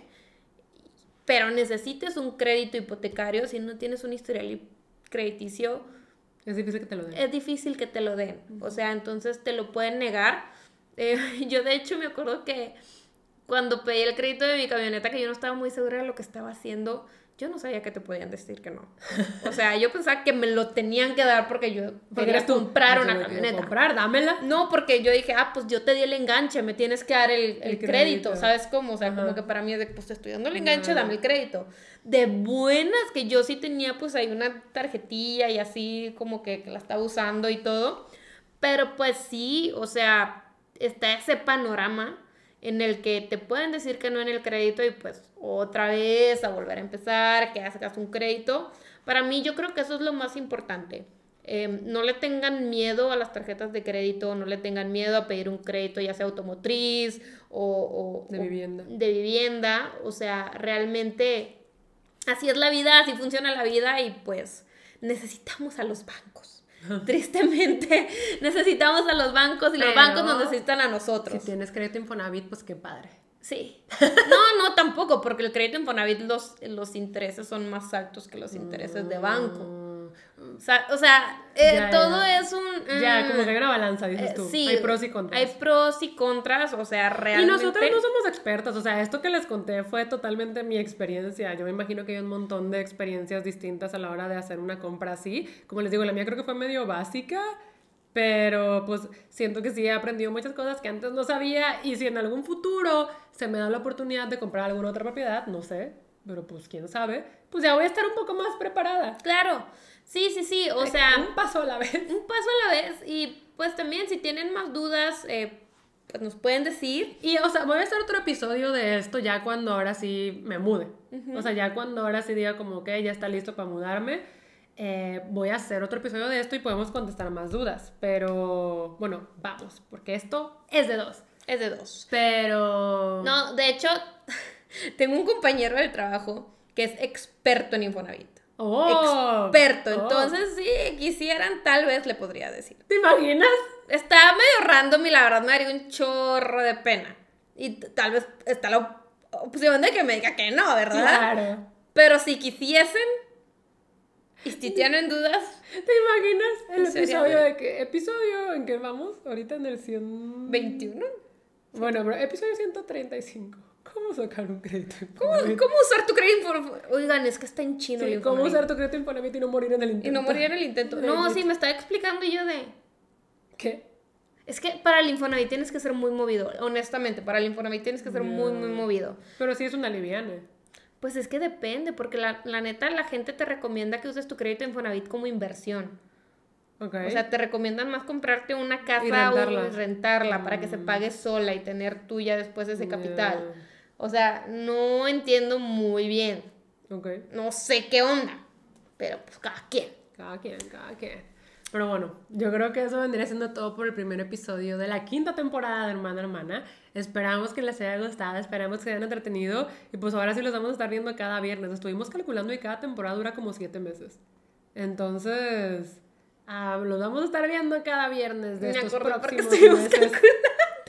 pero necesites un crédito hipotecario, si no tienes un historial crediticio, es difícil que te lo den. Es difícil que te lo den. O sea, entonces te lo pueden negar. Eh, yo de hecho me acuerdo que cuando pedí el crédito de mi camioneta, que yo no estaba muy segura de lo que estaba haciendo, yo no sabía que te podían decir que no. O sea, yo pensaba que me lo tenían que dar porque yo quería comprar una camioneta. Comprar, dámela. No, porque yo dije, ah, pues yo te di el enganche, me tienes que dar el, el, el crédito. crédito, ¿sabes cómo? O sea, Ajá. como que para mí es de, pues te estoy dando el enganche, Ajá. dame el crédito. De buenas, que yo sí tenía, pues ahí una tarjetilla y así como que, que la estaba usando y todo. Pero pues sí, o sea, está ese panorama en el que te pueden decir que no en el crédito y pues otra vez a volver a empezar, que hagas un crédito. Para mí yo creo que eso es lo más importante. Eh, no le tengan miedo a las tarjetas de crédito, no le tengan miedo a pedir un crédito, ya sea automotriz o, o de vivienda. O de vivienda. O sea, realmente así es la vida, así funciona la vida y pues necesitamos a los bancos. Tristemente necesitamos a los bancos y Pero, los bancos nos necesitan a nosotros. Si tienes crédito Infonavit, pues qué padre. Sí. No, no, tampoco, porque el crédito Infonavit los, los intereses son más altos que los intereses de banco. O sea, o sea eh, ya, todo ya. es un... Mm, ya, como que hay una balanza, dices eh, tú. Sí, hay pros y contras. Hay pros y contras, o sea, realmente... Y nosotros no somos expertas, o sea, esto que les conté fue totalmente mi experiencia. Yo me imagino que hay un montón de experiencias distintas a la hora de hacer una compra así. Como les digo, la mía creo que fue medio básica, pero pues siento que sí he aprendido muchas cosas que antes no sabía, y si en algún futuro se me da la oportunidad de comprar alguna otra propiedad, no sé, pero pues quién sabe, pues ya voy a estar un poco más preparada. Claro. Sí, sí, sí, o sea... Un paso a la vez. Un paso a la vez, y pues también si tienen más dudas, eh, pues nos pueden decir. Y, o sea, voy a hacer otro episodio de esto ya cuando ahora sí me mude. Uh-huh. O sea, ya cuando ahora sí diga como que ya está listo para mudarme, eh, voy a hacer otro episodio de esto y podemos contestar más dudas. Pero, bueno, vamos, porque esto es de dos. Es de dos. Pero... No, de hecho, tengo un compañero del trabajo que es experto en Infonavit. Oh, experto, oh. Entonces si quisieran tal vez le podría decir. ¿Te imaginas? Está medio random y la verdad me daría un chorro de pena. Y t- tal vez está la opción de que me diga que no, ¿verdad? Claro. Pero si quisiesen y si tienen dudas, ¿te imaginas el episodio de qué? ¿Episodio en que vamos? Ahorita en el cien veintiuno. Bueno, pero episodio ciento treinta y cinco. ¿Cómo sacar un crédito Infonavit? ¿Cómo, ¿Cómo usar tu crédito Infonavit? Oigan, es que está en chino. Sí, ¿cómo usar tu crédito Infonavit y no morir en el intento? Y no morir en el intento. No, sí, me estaba explicando yo de... ¿Qué? Es que para el Infonavit tienes que ser muy movido. Honestamente, para el Infonavit tienes que ser yeah. muy, muy movido. Pero sí es una liviana. Pues es que depende, porque la, la neta, la gente te recomienda que uses tu crédito Infonavit como inversión. Okay. O sea, te recomiendan más comprarte una casa y rentarla, o rentarla mm. para que se pague sola y tener tuya después ese capital. Yeah. O sea, no entiendo muy bien. Okay. No sé qué onda. Pero pues cada quien. Cada quien, cada quien. Pero bueno, yo creo que eso vendría siendo todo por el primer episodio de la quinta temporada de Hermana Hermana. Esperamos que les haya gustado, esperamos que se hayan entretenido. Y pues ahora sí los vamos a estar viendo cada viernes. Estuvimos calculando y cada temporada dura como siete meses. Entonces, ah, los vamos a estar viendo cada viernes de Me estos acuerdo próximos porque estuvimos meses. calculando.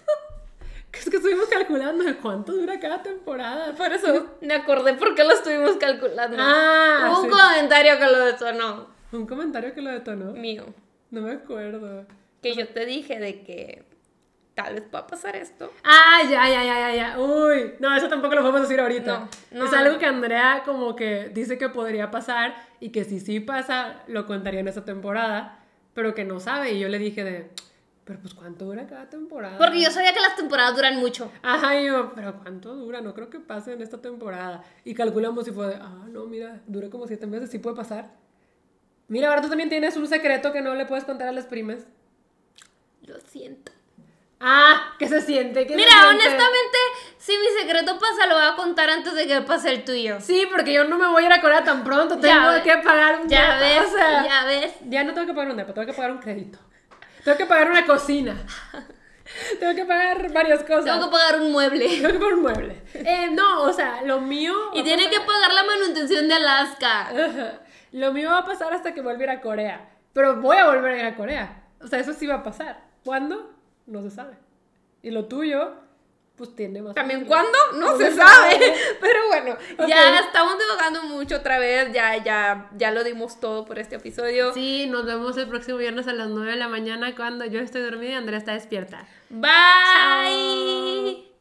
Es que estuvimos calculando de cuánto dura cada temporada. Por eso me acordé porque lo estuvimos calculando. Ah, Hubo un sí. comentario que lo detonó. ¿Un comentario que lo detonó? Mío. No me acuerdo. Que yo te dije de que tal vez pueda pasar esto. Ah, ya, ya, ya, ya, ya. Uy, no, eso tampoco lo podemos decir ahorita. No, no. Es algo que Andrea como que dice que podría pasar y que si sí pasa, lo contaría en esta temporada, pero que no sabe. Y yo le dije de... Pero pues, ¿cuánto dura cada temporada? Porque yo sabía que las temporadas duran mucho. Ajá, y yo, ¿pero cuánto dura? No creo que pase en esta temporada. Y calculamos y fue de, ah, no, mira, dura como siete meses, sí puede pasar. Mira, ahora tú también tienes un secreto que no le puedes contar a las primas. Lo siento. Ah, ¿qué se siente? ¿Qué Mira, se siente? honestamente, si mi secreto pasa, lo voy a contar antes de que pase el tuyo. Sí, porque yo no me voy a ir a Corea tan pronto. Tengo ya que pagar un Ya depa, ves, o sea, ya ves. Ya no tengo que pagar un depa, tengo que pagar un crédito. Tengo que pagar una cocina. Tengo que pagar varias cosas. Tengo que pagar un mueble. Tengo que pagar un mueble. Eh, no, o sea, lo mío... Y tiene que pagar la manutención de Alaska. Lo mío va a pasar hasta que vuelva a ir a Corea. Pero voy a volver a ir a Corea. O sea, eso sí va a pasar. ¿Cuándo? No se sabe. Y lo tuyo, pues tiene más... ¿También cuándo? No, no se, se sabe. sabe. Pero bueno, okay. Ya estamos divagando mucho otra vez. Ya, ya, ya lo dimos todo por este episodio. Sí, nos vemos el próximo viernes a las nueve de la mañana cuando yo estoy dormida y Andrea está despierta. Bye. Chao.